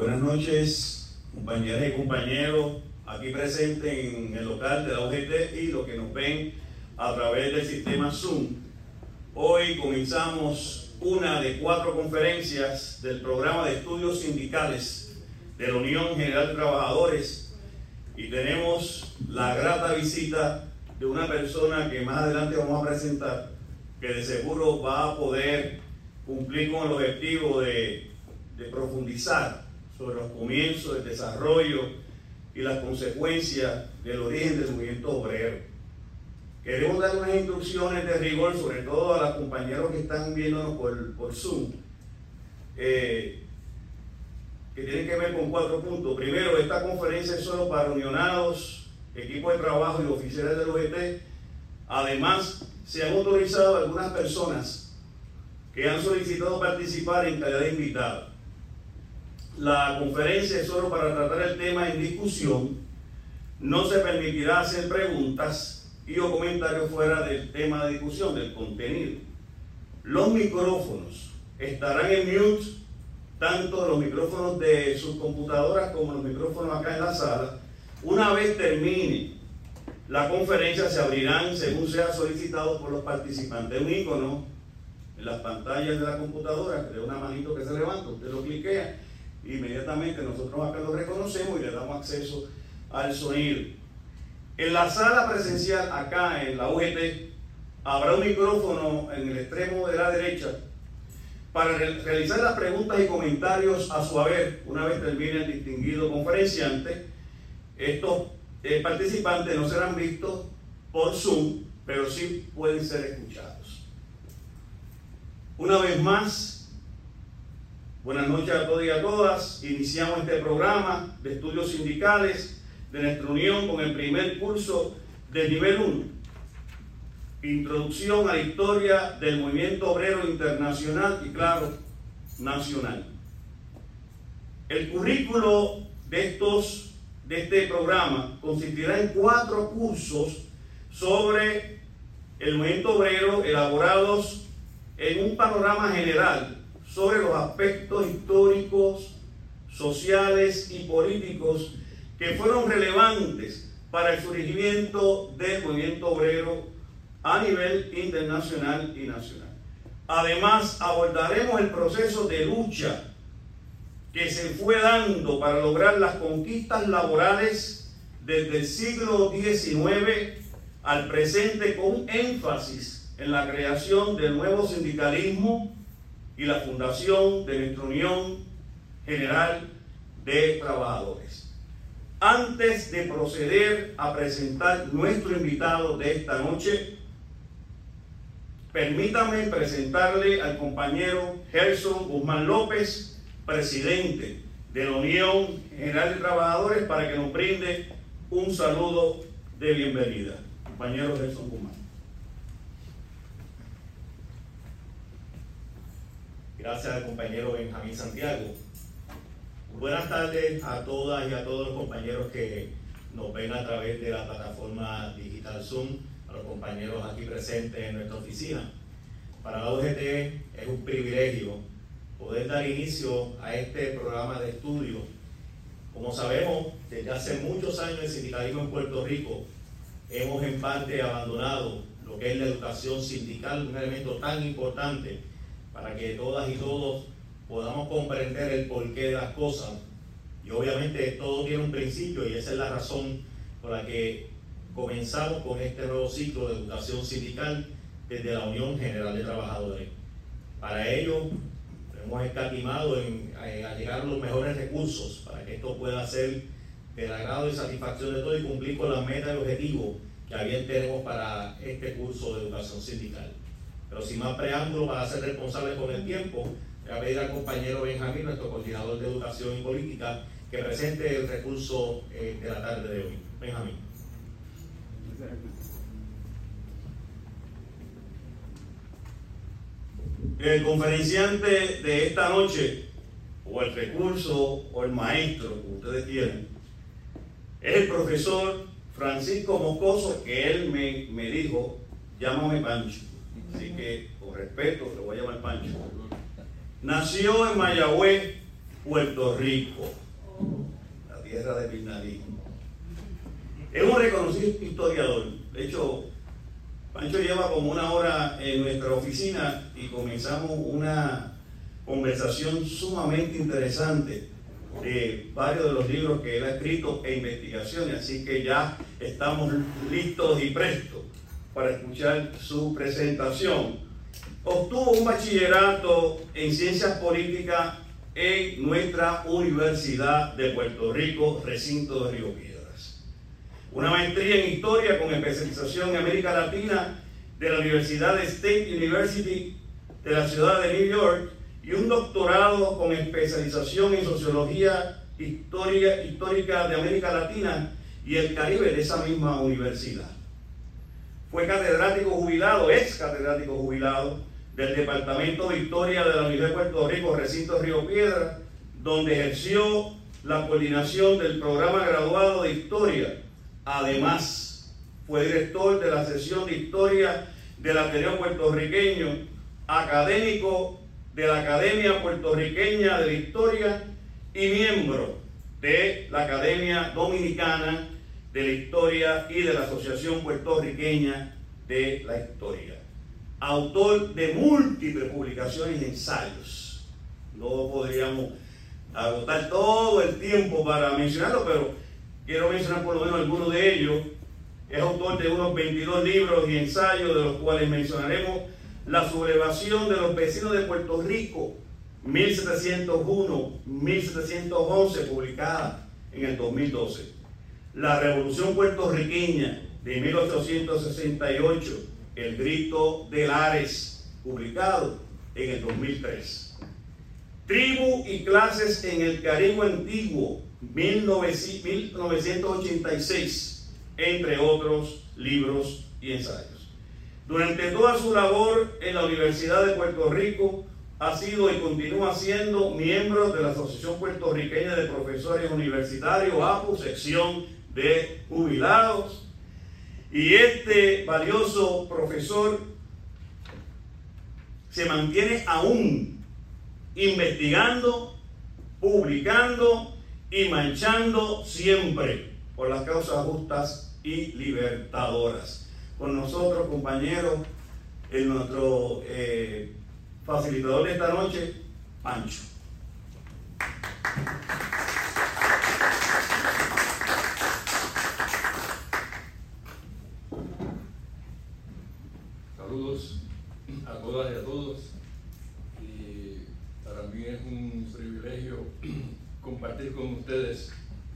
Buenas noches, compañeras y compañeros aquí presentes en el local de la UGT y los que nos ven a través del sistema Zoom. Hoy comenzamos una de 4 conferencias del programa de estudios sindicales de la Unión General de Trabajadores y tenemos la grata visita de una persona que más adelante vamos a presentar, que de seguro va a poder cumplir con el objetivo de profundizar sobre los comienzos, el desarrollo y las consecuencias del origen del movimiento obrero. Queremos dar unas instrucciones de rigor, sobre todo a los compañeros que están viéndonos por Zoom, que tienen que ver con 4 puntos. Primero, esta conferencia es solo para unionados, equipos de trabajo y oficiales del UGT. Además, se han autorizado algunas personas que han solicitado participar en calidad de invitados. La conferencia es solo para tratar el tema en discusión. No se permitirá hacer preguntas y o comentarios fuera del tema de discusión, del contenido. Los micrófonos estarán en mute, tanto los micrófonos de sus computadoras como los micrófonos acá en la sala. Una vez termine la conferencia, se abrirán según sea solicitado por los participantes. Un icono en las pantallas de la computadora, que de una manito que se levanta, usted lo cliquea, inmediatamente nosotros acá lo reconocemos y le damos acceso al sonido. En la sala presencial, acá en la UGT, habrá un micrófono en el extremo de la derecha para realizar las preguntas y comentarios a su haber. Una vez termine el distinguido conferenciante, estos participantes no serán vistos por Zoom, pero sí pueden ser escuchados. Una vez más, buenas noches a todos y a todas. Iniciamos este programa de estudios sindicales de nuestra unión con el primer curso del nivel 1. Introducción a la historia del movimiento obrero internacional y, claro, nacional. El currículo de este programa consistirá en 4 cursos sobre el movimiento obrero elaborados en un panorama general sobre los aspectos históricos, sociales y políticos que fueron relevantes para el surgimiento del movimiento obrero a nivel internacional y nacional. Además, abordaremos el proceso de lucha que se fue dando para lograr las conquistas laborales desde el siglo XIX al presente, con énfasis en la creación del nuevo sindicalismo y la fundación de nuestra Unión General de Trabajadores. Antes de proceder a presentar nuestro invitado de esta noche, permítame presentarle al compañero Gerson Guzmán López, presidente de la Unión General de Trabajadores, para que nos brinde un saludo de bienvenida. Compañero Gerson Guzmán. Gracias al compañero Benjamín Santiago. Buenas tardes a todas y a todos los compañeros que nos ven a través de la plataforma digital Zoom, a los compañeros aquí presentes en nuestra oficina. Para la UGT es un privilegio poder dar inicio a este programa de estudio. Como sabemos, desde hace muchos años el sindicalismo en Puerto Rico hemos en parte abandonado lo que es la educación sindical, un elemento tan importante para que todas y todos podamos comprender el porqué de las cosas. Y obviamente todo tiene un principio y esa es la razón por la que comenzamos con este nuevo ciclo de educación sindical desde la Unión General de Trabajadores. Para ello hemos escatimado en allegar los mejores recursos para que esto pueda ser del agrado y satisfacción de todos y cumplir con las metas y objetivos que bien tenemos para este curso de educación sindical. Pero sin más preámbulo, para ser responsables con el tiempo, voy a pedir al compañero Benjamín, nuestro coordinador de educación y política, que presente el recurso de la tarde de hoy. Benjamín. El conferenciante de esta noche, o el recurso, o el maestro, como ustedes quieran, es el profesor Francisco Moscoso, que él me dijo, llámame Pancho. Así que, con respeto, lo voy a llamar Pancho. Nació en Mayagüez Puerto Rico, la tierra de Pirnalí. Es un reconocido historiador. De hecho, Pancho lleva como una hora en nuestra oficina y comenzamos una conversación sumamente interesante de varios de los libros que él ha escrito e investigaciones, así que ya estamos listos y prestos para escuchar su presentación. Obtuvo un bachillerato en Ciencias Políticas en nuestra Universidad de Puerto Rico, recinto de Río Piedras. Una maestría en Historia con especialización en América Latina de la Universidad de State University de la ciudad de New York y un doctorado con especialización en Sociología Histórica de América Latina y el Caribe de esa misma universidad. Fue catedrático jubilado, ex catedrático jubilado del Departamento de Historia de la Universidad de Puerto Rico, recinto Río Piedras, donde ejerció la coordinación del programa graduado de Historia. Además, fue director de la sección de Historia del Ateneo Puertorriqueño, académico de la Academia Puertorriqueña de la Historia y miembro de la Academia Dominicana de la Historia y de la Asociación Puertorriqueña de la Historia. Autor de múltiples publicaciones y ensayos. No podríamos agotar todo el tiempo para mencionarlo, pero quiero mencionar por lo menos algunos de ellos. Es autor de unos 22 libros y ensayos, de los cuales mencionaremos La sublevación de los vecinos de Puerto Rico, 1701-1711, publicada en el 2012. La Revolución Puertorriqueña, de 1868, El Grito de Lares, publicado en el 2003. Tribu y clases en el Caribe Antiguo, 1986, entre otros libros y ensayos. Durante toda su labor en la Universidad de Puerto Rico, ha sido y continúa siendo miembro de la Asociación Puertorriqueña de Profesores Universitarios, APU, sección de jubilados. Y este valioso profesor se mantiene aún investigando, publicando y marchando siempre por las causas justas y libertadoras. Con nosotros, compañeros, nuestro facilitador de esta noche, Pancho. Saludos a todas y a todos. Y para mí es un privilegio compartir con ustedes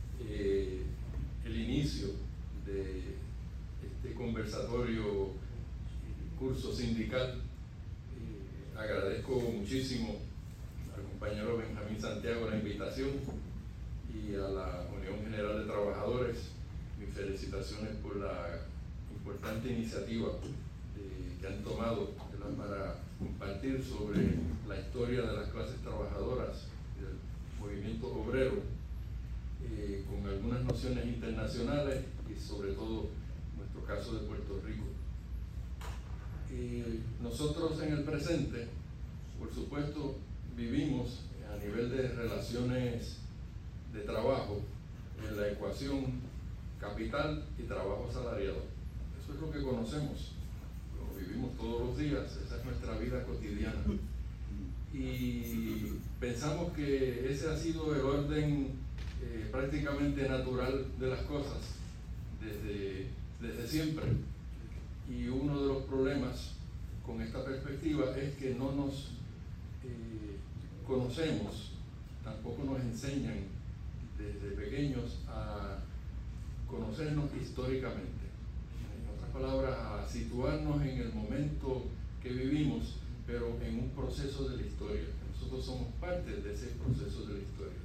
el inicio de este conversatorio, curso sindical. Agradezco muchísimo al compañero Benjamín Santiago la invitación y a la Unión General de Trabajadores mis felicitaciones por la importante iniciativa que han tomado para compartir sobre la historia de las clases trabajadoras y del movimiento obrero con algunas nociones internacionales y sobre todo nuestro caso de Puerto Rico. Nosotros en el presente, por supuesto, vivimos a nivel de relaciones de trabajo en la ecuación capital y trabajo asalariado. Eso es lo que conocemos, lo vivimos todos los días, esa es nuestra vida cotidiana. Y pensamos que ese ha sido el orden prácticamente natural de las cosas desde siempre. Y uno de los problemas con esta perspectiva es que no nos conocemos, tampoco nos enseñan desde pequeños a conocernos históricamente. En otras palabras, a situarnos en el momento que vivimos, pero en un proceso de la historia. Nosotros somos parte de ese proceso de la historia.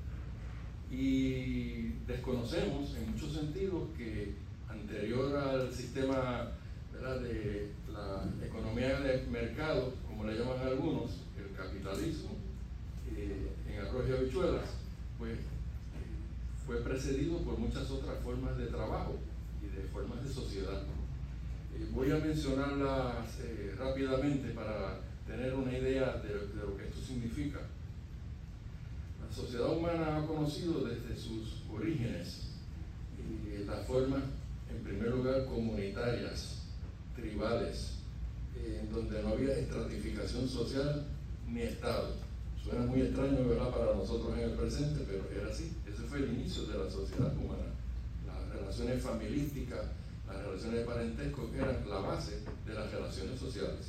Y desconocemos en muchos sentidos que anterior al sistema, ¿verdad?, de la economía de mercado, como le llaman algunos, el capitalismo, en arroz y habichuelas, pues fue precedido por muchas otras formas de trabajo y de formas de sociedad. Voy a mencionarlas rápidamente para tener una idea de lo que esto significa. La La sociedad humana ha conocido desde sus orígenes las formas, en primer lugar, comunitarias, tribales, en donde no había estratificación social ni Estado. Suena muy extraño, ¿verdad?, para nosotros en el presente, pero era así. Ese fue el inicio de la sociedad humana. Las relaciones familisticas, las relaciones de parentesco eran la base de las relaciones sociales.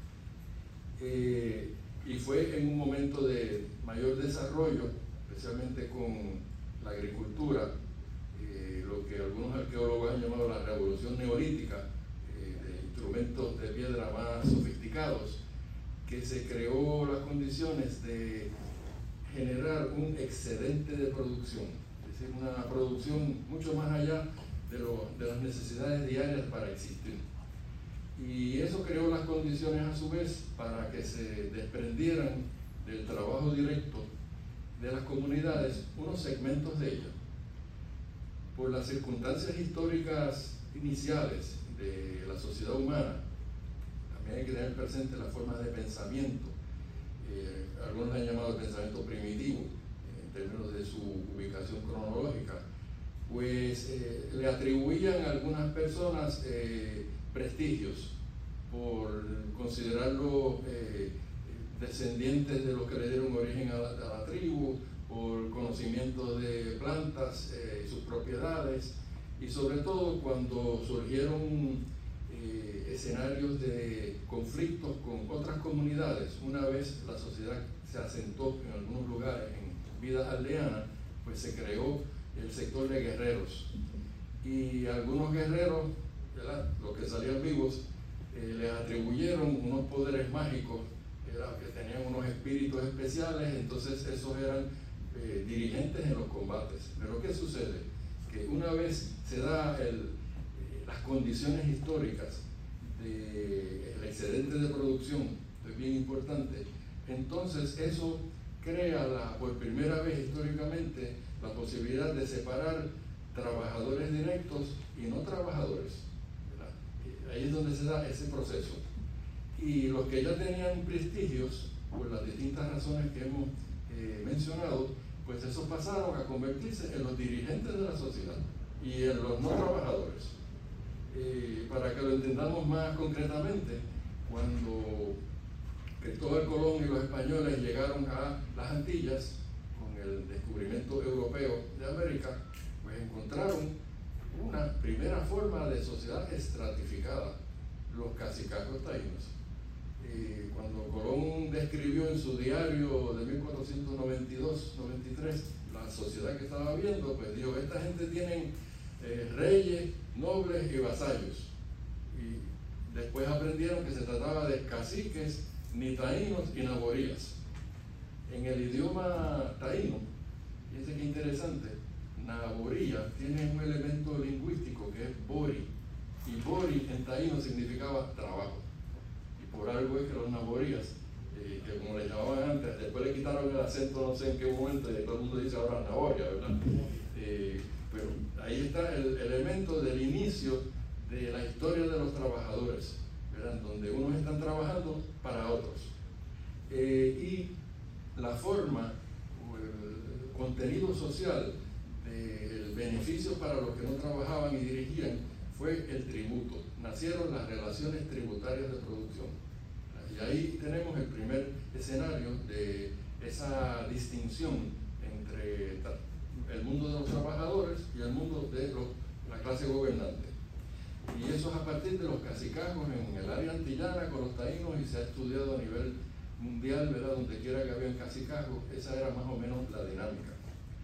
Y fue en un momento de mayor desarrollo, especialmente con la agricultura, lo que algunos arqueólogos han llamado la revolución neolítica, de instrumentos de piedra más sofisticados, que se creó las condiciones de generar un excedente de producción, es decir, una producción mucho más allá de las necesidades diarias para existir. Y eso creó las condiciones a su vez para que se desprendieran del trabajo directo de las comunidades unos segmentos de ellas. Por las circunstancias históricas iniciales de la sociedad humana, también hay que tener presente la forma de pensamiento. Algunos han llamado el pensamiento primitivo, en términos de su ubicación cronológica, pues le atribuían a algunas personas prestigios por considerarlo descendientes de los que le dieron origen a la tribu, por conocimiento de plantas y sus propiedades, y sobre todo cuando surgieron escenarios de conflictos con otras comunidades. Una vez la sociedad se asentó en algunos lugares, en vidas aldeanas, pues se creó el sector de guerreros. Y algunos guerreros, ¿verdad?, los que salían vivos, les atribuyeron unos poderes mágicos, que tenían unos espíritus especiales, entonces esos eran dirigentes en los combates. Pero ¿qué sucede? Que una vez se da las condiciones históricas del excedente de producción, es bien importante, entonces eso crea por primera vez históricamente la posibilidad de separar trabajadores directos y no trabajadores, ¿verdad? Ahí es donde se da ese proceso. Y los que ya tenían prestigios, por las distintas razones que hemos mencionado, pues esos pasaron a convertirse en los dirigentes de la sociedad y en los no trabajadores. Para que lo entendamos más concretamente, cuando Cristóbal Colón y los españoles llegaron a las Antillas con el descubrimiento europeo de América, pues encontraron una primera forma de sociedad estratificada, los cacicazgos taínos. Cuando Colón describió en su diario de 1492-93 la sociedad que estaba viendo, pues dijo, esta gente tienen reyes, nobles y vasallos. Y después aprendieron que se trataba de caciques, nitaínos y naborías. En el idioma taíno, fíjense qué interesante, naboría tiene un elemento lingüístico que es bori, y bori en taíno significaba trabajo. Por algo es que los naborías, que como le llamaban antes, después le quitaron el acento no sé en qué momento y todo el mundo dice ahora naboria, ¿verdad? Pero ahí está el elemento del inicio de la historia de los trabajadores, ¿verdad?, donde unos están trabajando para otros. Y la forma o el contenido social del beneficio para los que no trabajaban y dirigían fue el tributo. Nacieron las relaciones tributarias de producción. Y ahí tenemos el primer escenario de esa distinción entre el mundo de los trabajadores y el mundo de la clase gobernante. Y eso es a partir de los cacicazgos en el área antillana con los taínos, y se ha estudiado a nivel mundial, ¿verdad?, donde quiera que había cacicazgos. Esa era más o menos la dinámica.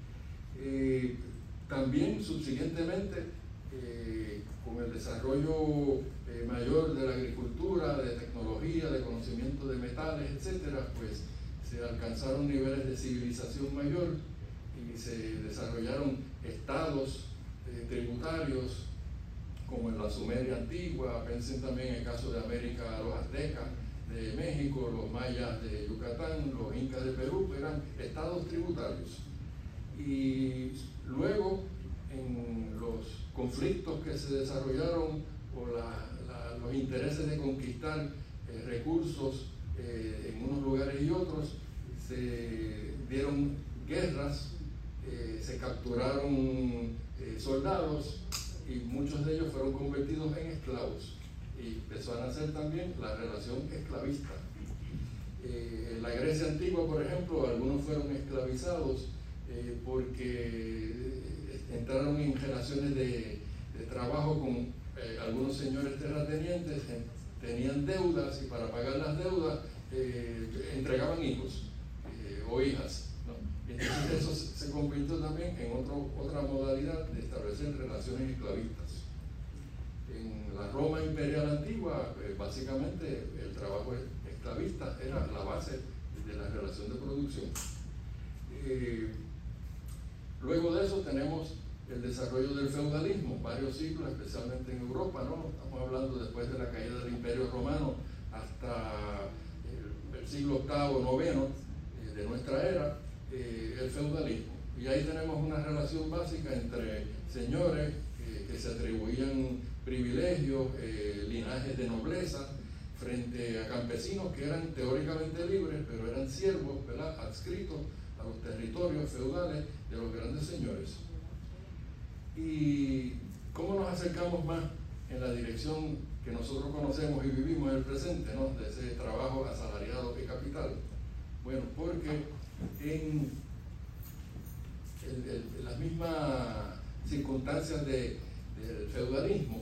También subsiguientemente, con el desarrollo mayor de la agricultura, de tecnología, de conocimiento de metales, etcétera, pues se alcanzaron niveles de civilización mayor y se desarrollaron estados tributarios como en la Sumeria antigua. Piensen también en el caso de América, los aztecas de México, los mayas de Yucatán, los incas de Perú, eran estados tributarios. Y luego, en los conflictos que se desarrollaron por los intereses de conquistar recursos en unos lugares y otros, se dieron guerras, se capturaron soldados y muchos de ellos fueron convertidos en esclavos. Y empezó a nacer también la relación esclavista. En la Grecia antigua, por ejemplo, algunos fueron esclavizados porque entraron en relaciones de trabajo con algunos señores terratenientes, tenían deudas y para pagar las deudas entregaban hijos o hijas, ¿no? Entonces eso se convirtió también en otra modalidad de establecer relaciones esclavistas. En la Roma imperial antigua, básicamente el trabajo esclavista era la base de la relación de producción. Luego de eso tenemos el desarrollo del feudalismo, varios siglos, especialmente en Europa, ¿no? Estamos hablando después de la caída del Imperio Romano hasta el siglo VIII, IX de nuestra era, el feudalismo. Y ahí tenemos una relación básica entre señores que se atribuían privilegios, linajes de nobleza, frente a campesinos que eran teóricamente libres, pero eran siervos, ¿verdad?, adscritos a los territorios feudales de los grandes señores. ¿Y cómo nos acercamos más en la dirección que nosotros conocemos y vivimos en el presente, ¿no?, de ese trabajo asalariado y capital? Bueno, porque en las mismas circunstancias del feudalismo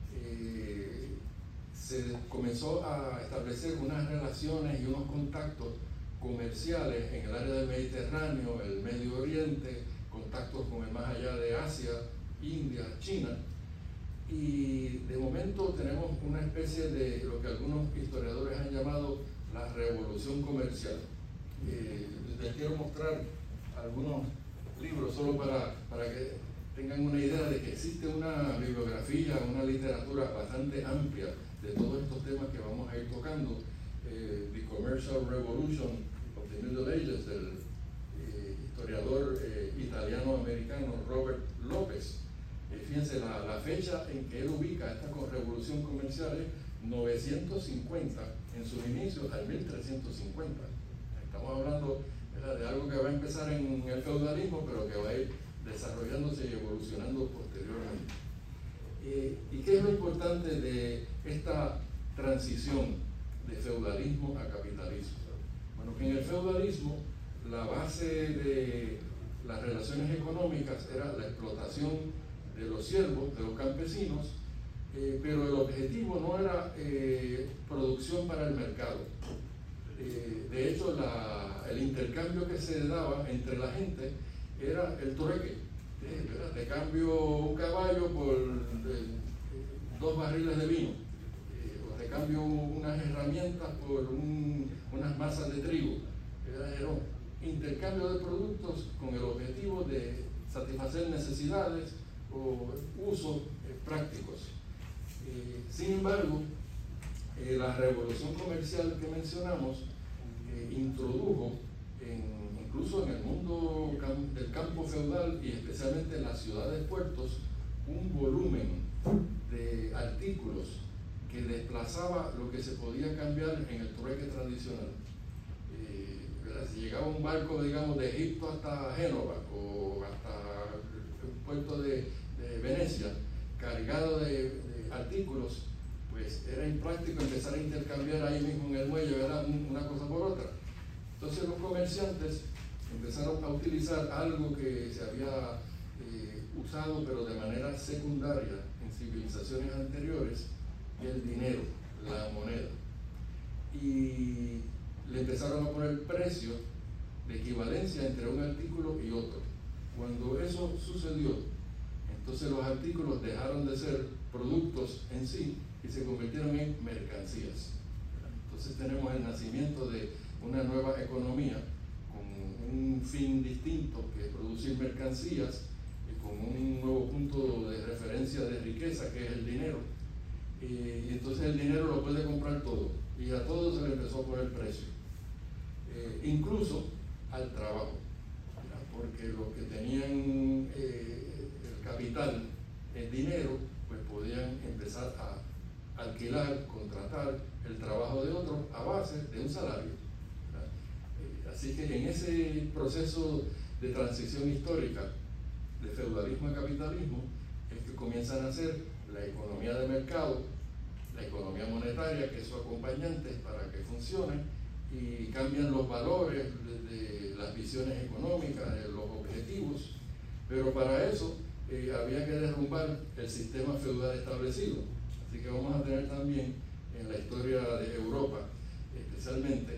se comenzó a establecer unas relaciones y unos contactos comerciales en el área del Mediterráneo, el Medio Oriente, contactos con el más allá de Asia, India, China, y de momento tenemos una especie de lo que algunos historiadores han llamado la revolución comercial. Les quiero mostrar algunos libros solo para que tengan una idea de que existe una bibliografía, una literatura bastante amplia de todos estos temas que vamos a ir tocando. The Commercial Revolution of the Middle Ages, del historiador italiano-americano Robert López. Fíjense, la fecha en que él ubica esta revolución comercial es 950, en sus inicios al 1350. Estamos hablando de algo que va a empezar en el feudalismo, pero que va a ir desarrollándose y evolucionando posteriormente. ¿Y qué es lo importante de esta transición de feudalismo a capitalismo? Bueno, que en el feudalismo la base de las relaciones económicas era la explotación de los siervos, de los campesinos, pero el objetivo no era producción para el mercado. De hecho, el intercambio que se daba entre la gente era el trueque. Te cambio un caballo por 2 barriles de vino, o te cambio unas herramientas por unas masas de trigo. Era un intercambio de productos con el objetivo de satisfacer necesidades o usos prácticos. Sin embargo, la revolución comercial que mencionamos introdujo incluso en el mundo del campo feudal y especialmente en las ciudades-puertos un volumen de artículos que desplazaba lo que se podía cambiar en el trueque tradicional. Si llegaba un barco, digamos, de Egipto hasta Génova o hasta el puerto de Venecia, cargado de artículos, pues era impráctico empezar a intercambiar ahí mismo en el muelle, ¿verdad?, una cosa por otra. Entonces los comerciantes empezaron a utilizar algo que se había usado pero de manera secundaria en civilizaciones anteriores, que es el dinero, la moneda. Y le empezaron a poner precio de equivalencia entre un artículo y otro. Cuando eso sucedió, entonces los artículos dejaron de ser productos en sí y se convirtieron en mercancías. Entonces tenemos el nacimiento de una nueva economía con un fin distinto, que es producir mercancías, y con un nuevo punto de referencia de riqueza, que es el dinero. Y entonces el dinero lo puede comprar todo, y a todo se le empezó a poner precio, incluso al trabajo, porque los que tenían el capital, el dinero, pues podían empezar a alquilar, contratar el trabajo de otros a base de un salario. Así que en ese proceso de transición histórica de feudalismo a capitalismo es que comienzan a ser la economía de mercado, la economía monetaria, que es su acompañante para que funcione, y cambian los valores de las visiones económicas, de los objetivos, pero para eso había que derrumbar el sistema feudal establecido. Así que vamos a tener también en la historia de Europa, especialmente,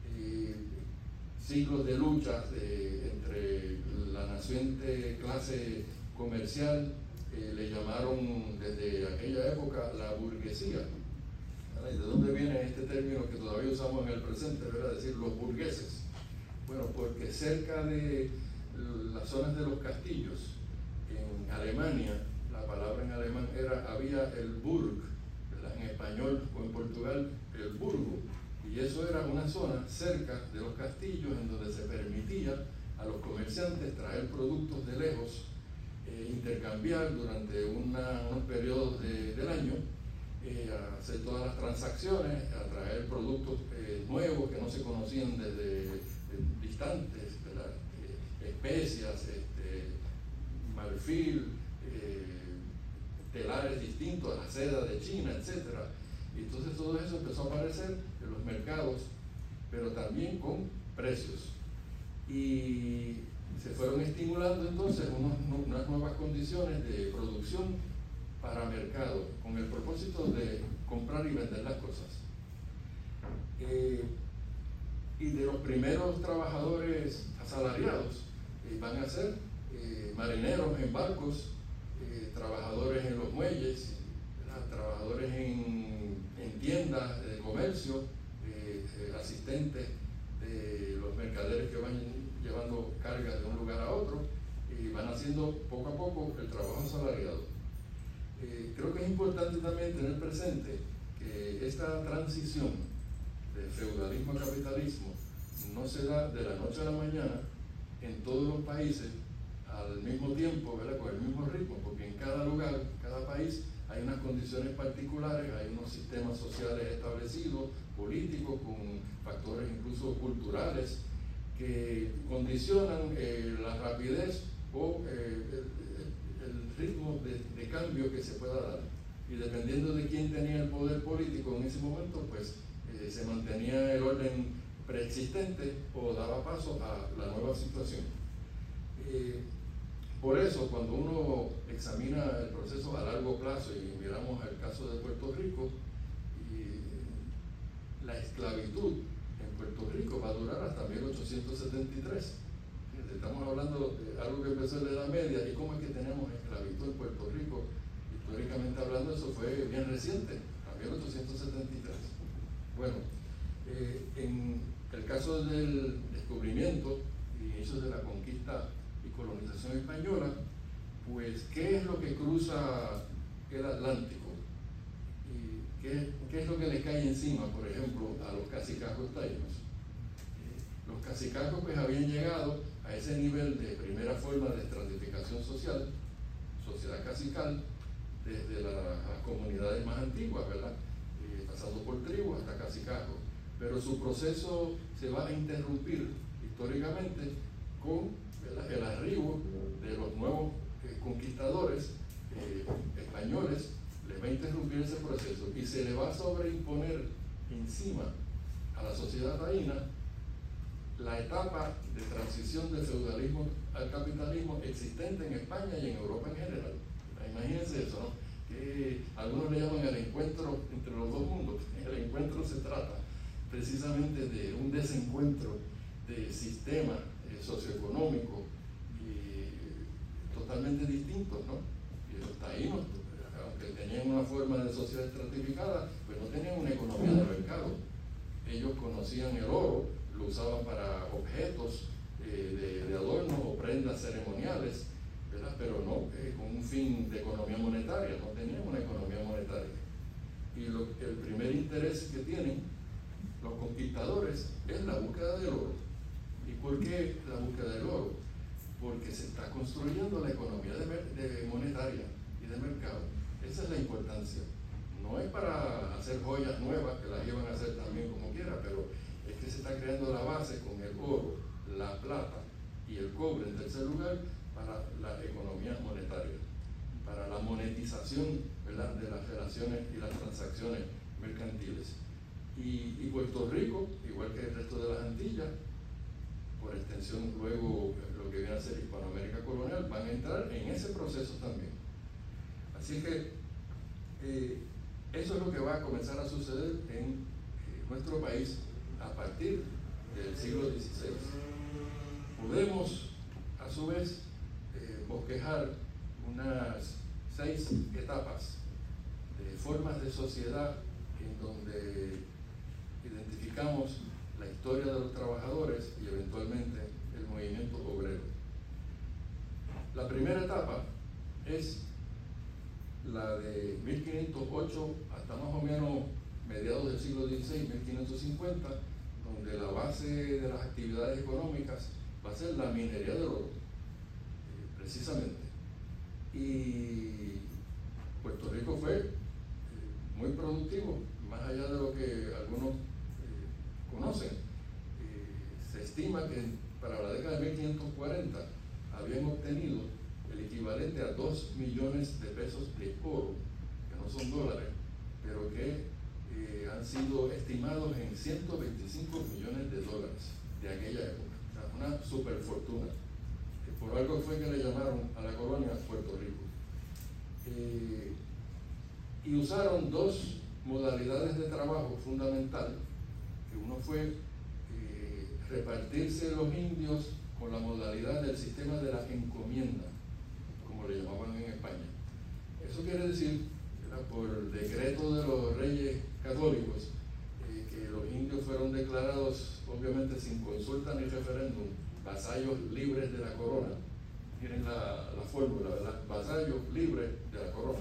siglos de luchas entre la naciente clase comercial, le llamaron desde aquella época la burguesía. ¿De dónde viene este término que todavía usamos en el presente? ¿Verdad? Decir los burgueses. Bueno, porque cerca de las zonas de los castillos, en Alemania, la palabra en alemán había el Burg, ¿verdad? En español o en Portugal, el Burgo. Y eso era una zona cerca de los castillos en donde se permitía a los comerciantes traer productos de lejos, intercambiar durante unos periodos del año, hacer todas las transacciones, a traer productos nuevos que no se conocían desde distantes, ¿verdad? Especias, marfil, telares distintos, la seda de China, etc. Y entonces todo eso empezó a aparecer en los mercados, pero también con precios. Y se fueron estimulando entonces unas nuevas condiciones de producción para mercado, con el propósito de comprar y vender las cosas. Y de los primeros trabajadores asalariados van a ser marineros en barcos, trabajadores en los muelles, trabajadores en tiendas de comercio, asistentes de los mercaderes que van llevando cargas de un lugar a otro, y van haciendo poco a poco el trabajo asalariado. Creo que es importante también tener presente que esta transición de feudalismo a capitalismo no se da de la noche a la mañana en todos los países al mismo tiempo, ¿verdad? Con el mismo ritmo, porque en cada lugar, cada país, hay unas condiciones particulares, hay unos sistemas sociales establecidos, políticos, con factores incluso culturales, que condicionan la rapidez o el ritmo de cambio que se pueda dar. Y dependiendo de quién tenía el poder político en ese momento, pues se mantenía el orden preexistente o daba paso a la nueva situación. Por eso, cuando uno examina el proceso a largo plazo y miramos el caso de Puerto Rico, la esclavitud en Puerto Rico va a durar hasta 1873. Estamos hablando de algo que empezó en la Edad Media. ¿Y cómo es que tenemos esclavitud en Puerto Rico? Históricamente hablando, eso fue bien reciente, a 1873. Bueno, en el caso del descubrimiento y inicios de la conquista y colonización española, pues, ¿qué es lo que cruza el Atlántico? ¿Y qué es lo que le cae encima, por ejemplo, a los cacicazgos taínos? Los cacicazgos pues habían llegado a ese nivel de primera forma de estratificación social, sociedad cacical, desde las comunidades más antiguas, ¿verdad? Pasando por tribus hasta cacicazgos. Pero su proceso se va a interrumpir históricamente con, ¿verdad?, el arribo de los nuevos conquistadores españoles. Les va a interrumpir ese proceso y se le va a sobreimponer encima a la sociedad taína la etapa de transición del feudalismo al capitalismo existente en España y en Europa en general. Imagínense eso, ¿no? Que algunos le llaman el encuentro entre los dos mundos. El encuentro se trata precisamente de un desencuentro de sistema socioeconómico totalmente distintos, ¿no? Y los taínos, aunque tenían una forma de sociedad estratificada, pues no tenían una economía de mercado. Ellos conocían el oro, lo usaban para objetos de adorno o prendas ceremoniales, ¿verdad? Pero no con un fin de economía monetaria, no tenían una economía monetaria. Y el primer interés que tienen los conquistadores es la búsqueda del oro. ¿Y por qué la búsqueda del oro? Porque se está construyendo la economía monetaria y de mercado. Esa es la importancia. No es para hacer joyas nuevas, que las llevan a hacer también como quiera, pero es que se está creando la base con el oro, la plata y el cobre en tercer lugar para la economía monetaria, para la monetización, ¿verdad?, de las relaciones y las transacciones mercantiles. Y Puerto Rico, igual que el resto de las Antillas, por extensión luego lo que viene a ser Hispanoamérica colonial, van a entrar en ese proceso también. Así que eso es lo que va a comenzar a suceder en nuestro país a partir del siglo XVI. Podemos, a su vez, bosquejar unas 6 etapas de formas de sociedad en donde identificamos la historia de los trabajadores y eventualmente el movimiento obrero. La primera etapa es la de 1508 hasta más o menos mediados del siglo XVI, 1550, donde la base de las actividades económicas va a ser la minería del oro, precisamente. Y Puerto Rico fue muy productivo, más allá de lo que algunos conocen. Se estima que para la década de 1540 habían obtenido el equivalente a 2 millones de pesos de oro, que no son dólares, pero que han sido estimados en 125 millones de dólares de aquella época. O sea, una superfortuna. Por algo fue que le llamaron a la colonia Puerto Rico. Y usaron 2 modalidades de trabajo fundamental, que uno fue repartirse los indios con la modalidad del sistema de la encomienda, como le llamaban en España. Eso quiere decir, por decreto de los reyes católicos, que los indios fueron declarados, obviamente sin consulta ni referéndum, vasallos libres de la corona. Miren la fórmula, ¿verdad? Vasallos libres de la corona.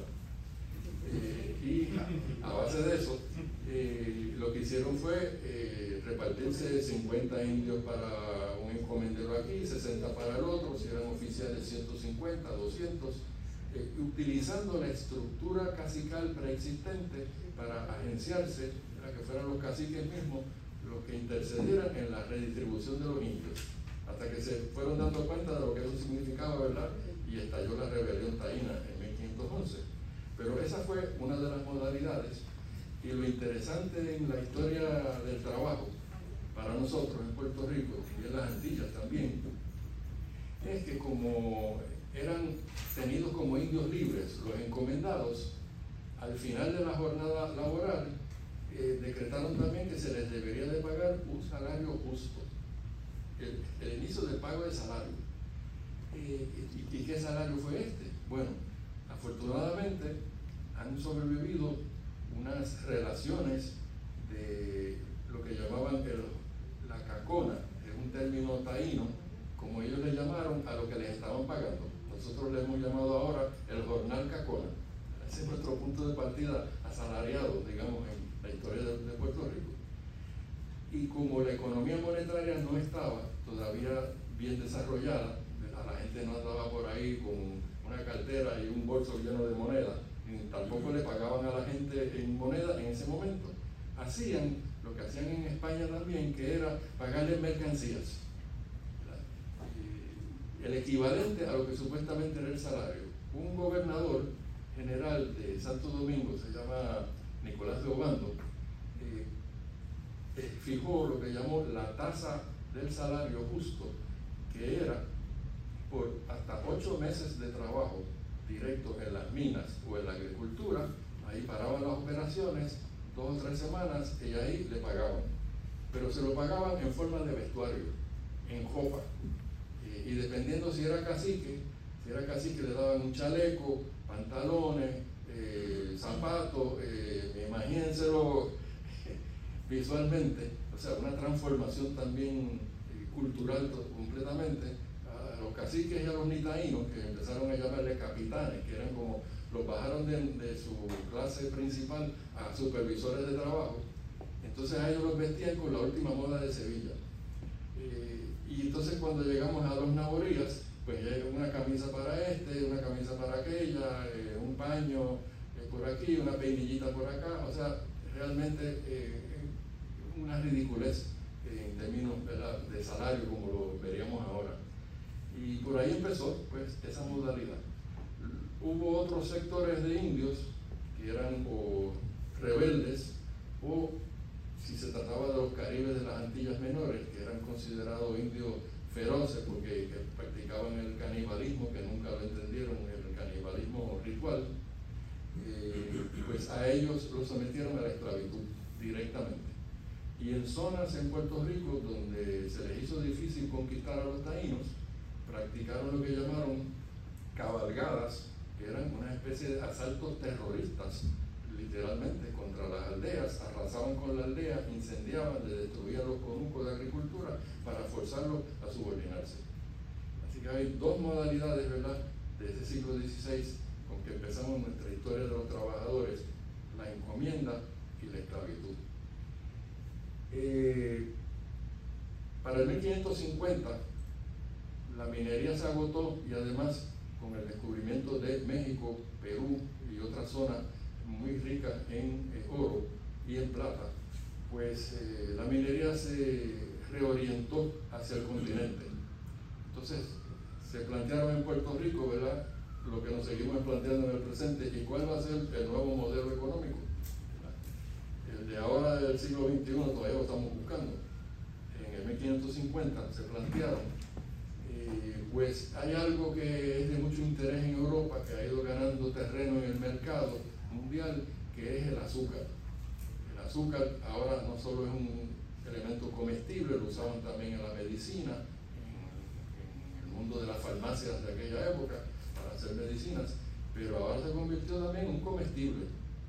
Y a base de eso, lo que hicieron fue repartirse 50 indios para un encomendero aquí, 60 para el otro, si eran oficiales 150, 200, utilizando la estructura cacical preexistente para agenciarse, para que fueran los caciques mismos los que intercedieran en la redistribución de los indios, hasta que se fueron dando cuenta de lo que eso significaba, ¿verdad? Y estalló la rebelión taína en 1511. Pero esa fue una de las modalidades, y lo interesante en la historia del trabajo para nosotros en Puerto Rico y en las Antillas también, es que como eran tenidos como indios libres, los encomendados, al final de la jornada laboral, decretaron también que se les debería de pagar un salario justo, el inicio del pago de salario. ¿Y qué salario fue este? Bueno, afortunadamente han sobrevivido unas relaciones de lo que llamaban la cacona, es un término taíno, como ellos le llamaron a lo que les estaban pagando. Nosotros le hemos llamado ahora el jornal cacona. Ese es nuestro punto de partida asalariado, digamos, en la historia de Puerto Rico. Y como la economía monetaria no estaba todavía bien desarrollada, la gente no andaba por ahí con una cartera y un bolso lleno de moneda, ni tampoco le pagaban a la gente en moneda en ese momento. Hacían lo que hacían en España también, que era pagarles mercancías, el equivalente a lo que supuestamente era el salario. Un gobernador general de Santo Domingo, se llama Nicolás de Obando, fijó lo que llamó la tasa del salario justo, que era por hasta 8 meses de trabajo directo en las minas o en la agricultura. Ahí paraban las operaciones 2 o 3 semanas y ahí le pagaban, pero se lo pagaban en forma de vestuario, en jopa, y dependiendo si era cacique le daban un chaleco, pantalones, zapatos, imagínenselo visualmente, o sea, una transformación también cultural completamente. A los caciques y a los nitaínos, que empezaron a llamarle capitanes, que eran como, los bajaron de su clase principal a supervisores de trabajo, entonces a ellos los vestían con la última moda de Sevilla. Y entonces cuando llegamos a los naborías, pues ya era una camisa para una camisa para aquella, un paño por aquí, una peinillita por acá, o sea, realmente una ridiculez en términos, ¿verdad?, de salario, como lo veríamos ahora. Y por ahí empezó pues esa modalidad. Hubo otros sectores de indios que eran o rebeldes, o si se trataba de los caribes de las Antillas Menores, que eran considerados indios feroces porque que practicaban el canibalismo, que nunca lo entendieron, el canibalismo ritual, pues a ellos los sometieron a la esclavitud directamente. Y en zonas en Puerto Rico donde se les hizo difícil conquistar a los taínos, practicaron lo que llamaron cabalgadas, que eran una especie de asaltos terroristas, literalmente, contra las aldeas. Arrasaban con la aldea, incendiaban, le destruían los conucos de agricultura para forzarlos a subordinarse. Así que hay dos modalidades, ¿verdad?, de ese siglo XVI con que empezamos nuestra historia de los trabajadores: la encomienda y la esclavitud. Para el 1550 la minería se agotó, y además con el descubrimiento de México, Perú y otras zonas muy ricas en oro y en plata, pues la minería se reorientó hacia el continente. Entonces se plantearon en Puerto Rico, ¿verdad?, lo que nos seguimos planteando en el presente: ¿y cuál va a ser el nuevo modelo económico? El de ahora del siglo XXI todavía lo estamos buscando. En el 1550 se plantearon. Pues hay algo que es de mucho interés en Europa, que ha ido ganando terreno en el mercado mundial, que es el azúcar. El azúcar ahora no solo es un elemento comestible, lo usaban también en la medicina, en el mundo de las farmacias de aquella época, para hacer medicinas, pero ahora se convirtió también en un comestible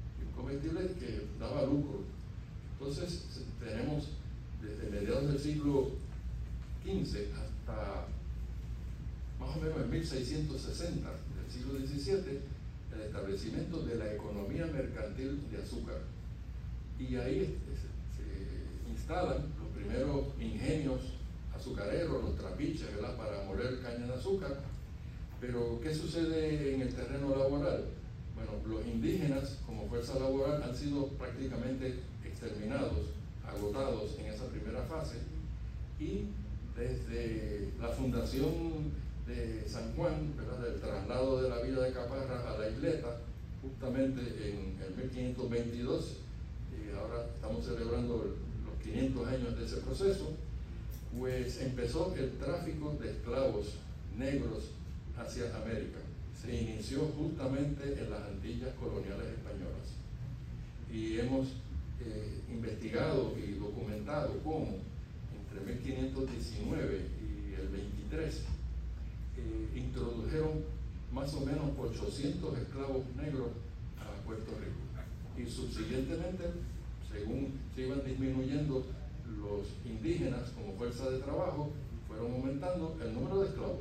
que daba lucro. Entonces tenemos desde mediados del siglo XV hasta más o menos en 1660 del siglo XVII, el establecimiento de la economía mercantil de azúcar. Y ahí se instalan los primeros ingenios azucareros, los trapiches, ¿verdad?, para moler caña de azúcar. Pero ¿qué sucede en el terreno laboral? Bueno, los indígenas como fuerza laboral han sido prácticamente exterminados, agotados en esa primera fase, y desde la fundación de San Juan, ¿verdad?, del traslado de la villa de Caparra a la isleta, justamente en el 1522, ahora estamos celebrando los 500 años de ese proceso, pues empezó el tráfico de esclavos negros hacia América. Se inició justamente en las Antillas coloniales españolas. Y hemos investigado y documentado cómo entre 1519 y el 23 introdujeron más o menos 800 esclavos negros a Puerto Rico. Y subsiguientemente, según se iban disminuyendo los indígenas como fuerza de trabajo, fueron aumentando el número de esclavos.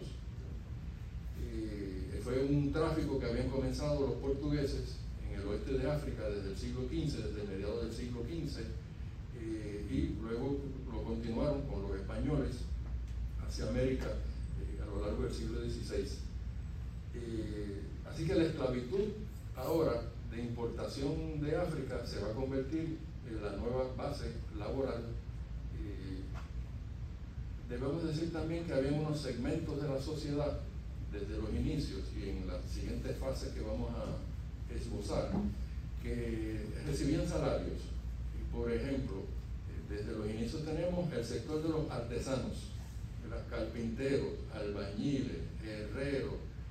Fue un tráfico que habían comenzado los portugueses en el oeste de África desde el siglo XV, desde mediados del siglo XV, y luego lo continuaron con los españoles hacia América a lo largo del siglo XVI. Así que la esclavitud ahora de importación de África se va a convertir en la nueva base laboral. Debemos decir también que había unos segmentos de la sociedad desde los inicios y en las siguientes fases que vamos a esbozar, que recibían salarios. Por ejemplo, desde los inicios tenemos el sector de los artesanos, carpinteros, albañiles, herreros,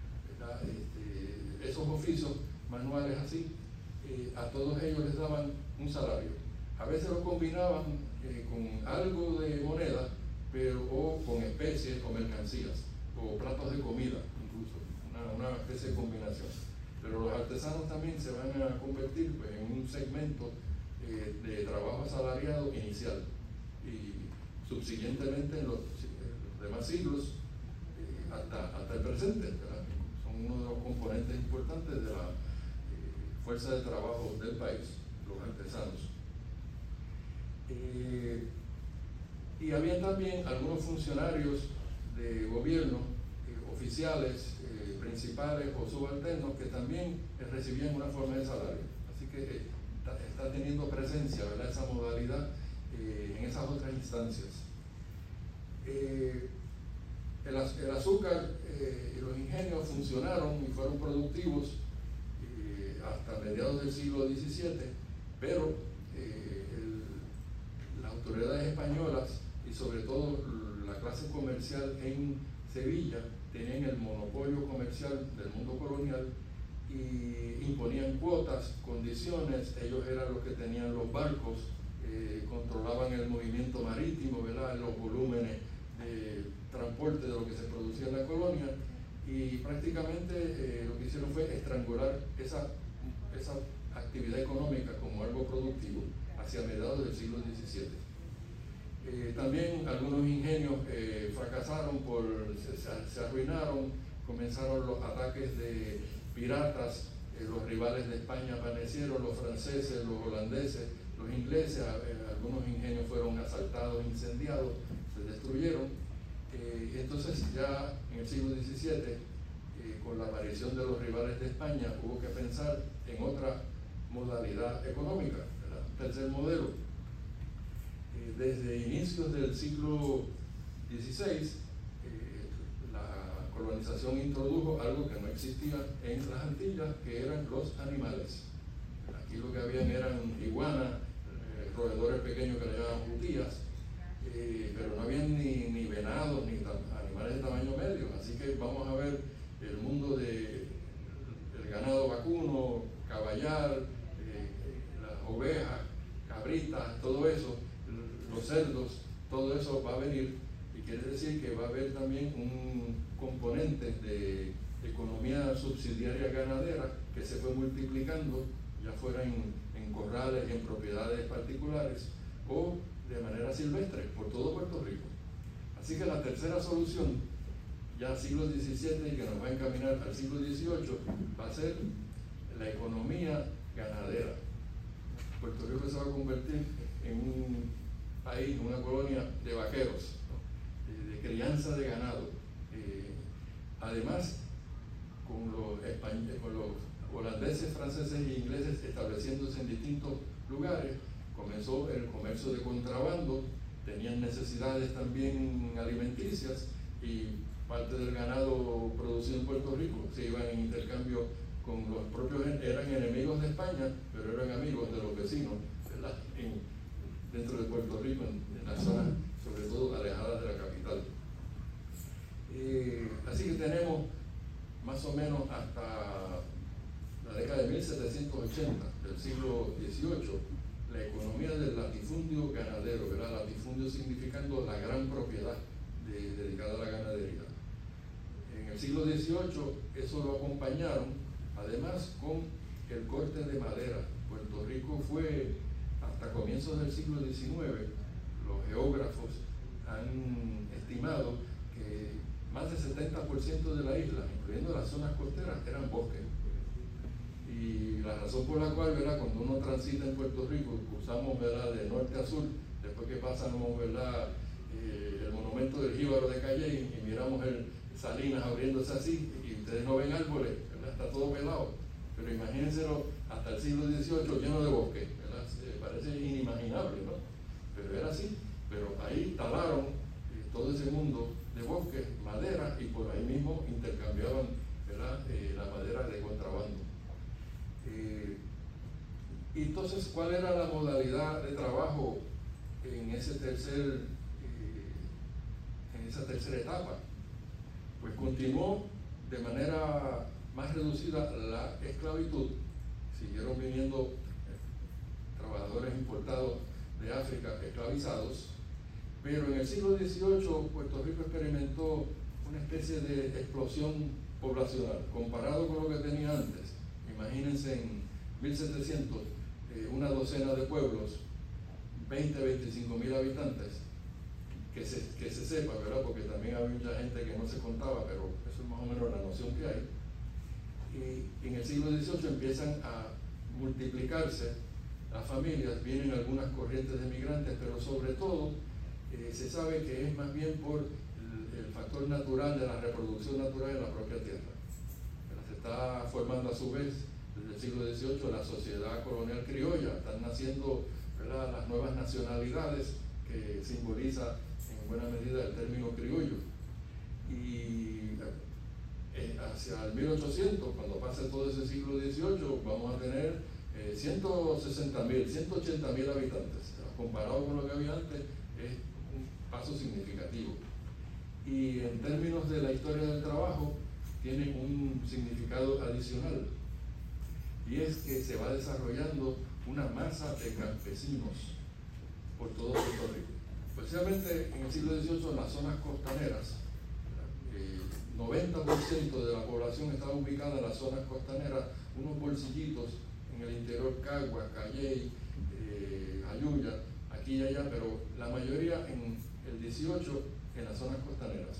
esos oficios manuales así, a todos ellos les daban un salario. A veces lo combinaban con algo de moneda, o con especies o mercancías, o platos de comida, incluso, una especie de combinación. Pero los artesanos también se van a convertir, pues, en un segmento de trabajo asalariado inicial, y subsiguientemente en los demás siglos hasta el presente, ¿verdad? Son uno de los componentes importantes de la fuerza de trabajo del país, los artesanos. Y había también algunos funcionarios de gobierno, oficiales, principales o subalternos, que también recibían una forma de salario. Así que está teniendo presencia, ¿verdad?, esa modalidad en esas otras instancias. el azúcar y los ingenios funcionaron y fueron productivos hasta mediados del siglo XVII, pero las autoridades españolas y sobre todo la clase comercial en Sevilla tenían el monopolio comercial del mundo colonial y imponían cuotas, condiciones. Ellos eran los que tenían los barcos, controlaban el movimiento marítimo, ¿verdad?, los volúmenes de transporte de lo que se producía en la colonia, y prácticamente lo que hicieron fue estrangular esa actividad económica como algo productivo hacia mediados del siglo XVII. También algunos ingenios fracasaron, se arruinaron, comenzaron los ataques de piratas, los rivales de España aparecieron, los franceses, los holandeses, los ingleses, algunos ingenios fueron asaltados, incendiados, se destruyeron. Entonces ya en el siglo XVII, con la aparición de los rivales de España, hubo que pensar en otra modalidad económica, el tercer modelo. Desde inicios del siglo XVI, la colonización introdujo algo que no existía en las Antillas, que eran los animales. Aquí lo que habían eran iguanas, roedores pequeños que le llamaban jutías, pero no habían ni venados ni animales de tamaño medio. Así que vamos a ver el mundo del ganado vacuno, caballar, las ovejas, cabritas, todo eso, los cerdos, todo eso va a venir, y quiere decir que va a haber también un componente de economía subsidiaria ganadera que se fue multiplicando, ya fuera en corrales, en propiedades particulares o de manera silvestre por todo Puerto Rico. Así que la tercera solución, ya siglo XVII y que nos va a encaminar al siglo XVIII, va a ser la economía ganadera. Puerto Rico se va a convertir en un país, una colonia de vaqueros, ¿no?, de crianza de ganado. Además, con los holandeses, franceses e ingleses estableciéndose en distintos lugares, comenzó el comercio de contrabando, tenían necesidades también alimenticias, y parte del ganado producido en Puerto Rico se iba en intercambio con los propios, eran enemigos de España, pero eran amigos de los vecinos, ¿verdad?, dentro de Puerto Rico, en las zonas sobre todo alejadas de la capital. Así que tenemos más o menos hasta la década de 1780 del siglo XVIII la economía del latifundio ganadero, ¿verdad?, latifundio significando la gran propiedad dedicada a la ganadería. En el siglo XVIII eso lo acompañaron además con el corte de madera. Puerto Rico fue, hasta comienzos del siglo XIX, los geógrafos han estimado que más del 70% de la isla, incluyendo las zonas costeras, eran bosques. Y la razón por la cual, ¿verdad?, cuando uno transita en Puerto Rico, cruzamos, ¿verdad?, de norte a sur, después que pasamos, ¿verdad?, el monumento del Jíbaro de Calley y miramos el Salinas abriéndose así, y ustedes no ven árboles, ¿verdad?, está todo pelado. Pero imagínenselo hasta el siglo XVIII lleno de bosques, ¿verdad? Parece inimaginable, ¿no? Pero era así. Pero ahí talaron todo ese mundo de bosques, madera, y por ahí mismo intercambiaban, ¿verdad?, la madera de contrabando. Y entonces, ¿cuál era la modalidad de trabajo en esa tercera etapa? Pues continuó de manera más reducida la esclavitud. Siguieron viniendo trabajadores importados de África esclavizados, pero en el siglo XVIII Puerto Rico experimentó una especie de explosión poblacional comparado con lo que tenía antes. Imagínense en 1700 una docena de pueblos, 20-25 mil habitantes, que se sepa, ¿verdad?, porque también había mucha gente que no se contaba, pero eso es más o menos la noción que hay. Y en el siglo XVIII empiezan a multiplicarse las familias, vienen algunas corrientes de migrantes, pero sobre todo se sabe que es más bien por el factor natural de la reproducción natural de la propia tierra. Pero se está formando a su vez desde el siglo XVIII la sociedad colonial criolla, están naciendo, ¿verdad?, las nuevas nacionalidades que simboliza en buena medida el término criollo. y hacia el 1800, cuando pase todo ese siglo XVIII, vamos a tener 160.000, 180.000 habitantes. Comparado con lo que había antes, es un paso significativo. Y en términos de la historia del trabajo, tiene un significado adicional, y es que se va desarrollando una masa de campesinos por todo Puerto Rico, especialmente en el siglo XVIII en las zonas costaneras. 90% de la población estaba ubicada en las zonas costaneras, unos bolsillitos en el interior, Cagua, Calley, Jayuya, aquí y allá, pero la mayoría en el 18 en las zonas costaneras.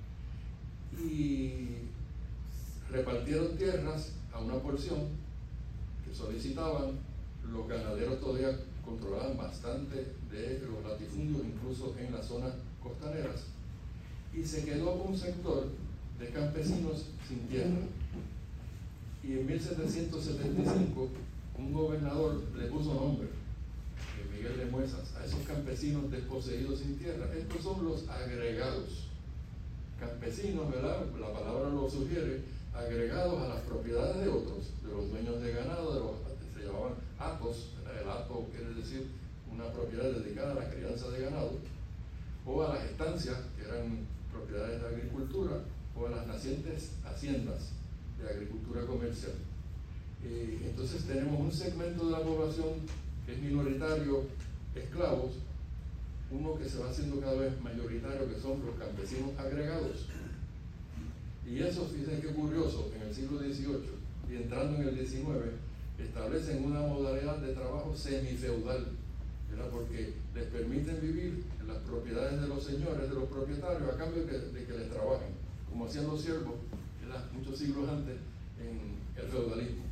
Y repartieron tierras a una porción que solicitaban. Los ganaderos todavía controlaban bastante de los latifundios, incluso en las zonas costaneras, y se quedó un sector de campesinos sin tierra. Y en 1775 un gobernador le puso nombre, Miguel de Muezas, a esos campesinos desposeídos sin tierra. Estos son los agregados. Campesinos, ¿verdad? La palabra lo sugiere, agregados a las propiedades de otros, de los dueños de ganado, de los que se llamaban hatos. El hato quiere decir una propiedad dedicada a la crianza de ganado, o a las estancias, que eran propiedades de agricultura, o a las nacientes haciendas de agricultura comercial. Entonces tenemos un segmento de la población que es minoritario, esclavos, uno que se va haciendo cada vez mayoritario, que son los campesinos agregados. Y eso, fíjense qué curioso, en el siglo XVIII y entrando en el XIX, establecen una modalidad de trabajo semifeudal, ¿verdad? Porque les permiten vivir en las propiedades de los señores, de los propietarios, a cambio de que les trabajen, como hacían los siervos, ¿verdad? Muchos siglos antes en el feudalismo.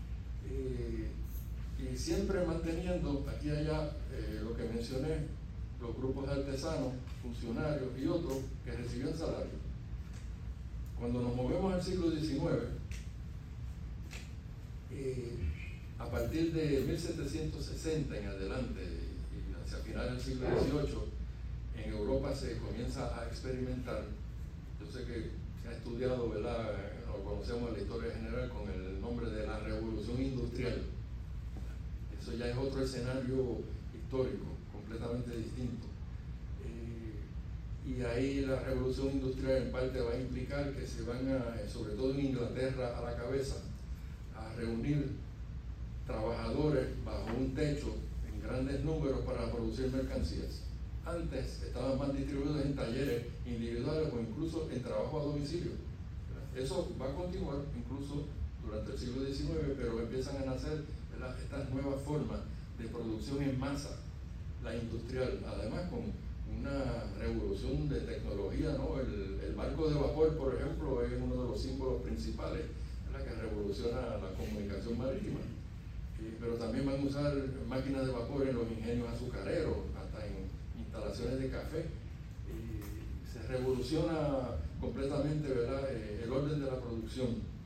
Y siempre manteniendo aquí y allá lo que mencioné, los grupos de artesanos, funcionarios y otros que recibían salario. Cuando nos movemos al siglo XIX, a partir de 1760 en adelante y hacia finales del siglo XVIII, en Europa se comienza a experimentar. Yo sé que se ha estudiado, ¿verdad? Lo conocemos en la historia general con el nombre de la Revolución Industrial. Eso ya es otro escenario histórico, completamente distinto. Y ahí la revolución industrial en parte va a implicar que se van sobre todo en Inglaterra, a la cabeza, a reunir trabajadores bajo un techo en grandes números para producir mercancías. Antes estaban más distribuidos en talleres individuales o incluso en trabajo a domicilio. Eso va a continuar incluso durante el siglo XIX, pero empiezan a nacer, ¿verdad?, estas nuevas formas de producción en masa, la industrial, además con una revolución de tecnología, ¿no? El barco de vapor, por ejemplo, es uno de los símbolos principales, ¿verdad?, que revoluciona la comunicación marítima. Pero también van a usar máquinas de vapor en los ingenios azucareros, hasta en instalaciones de café. Se revoluciona completamente, ¿verdad?, el orden de la producción.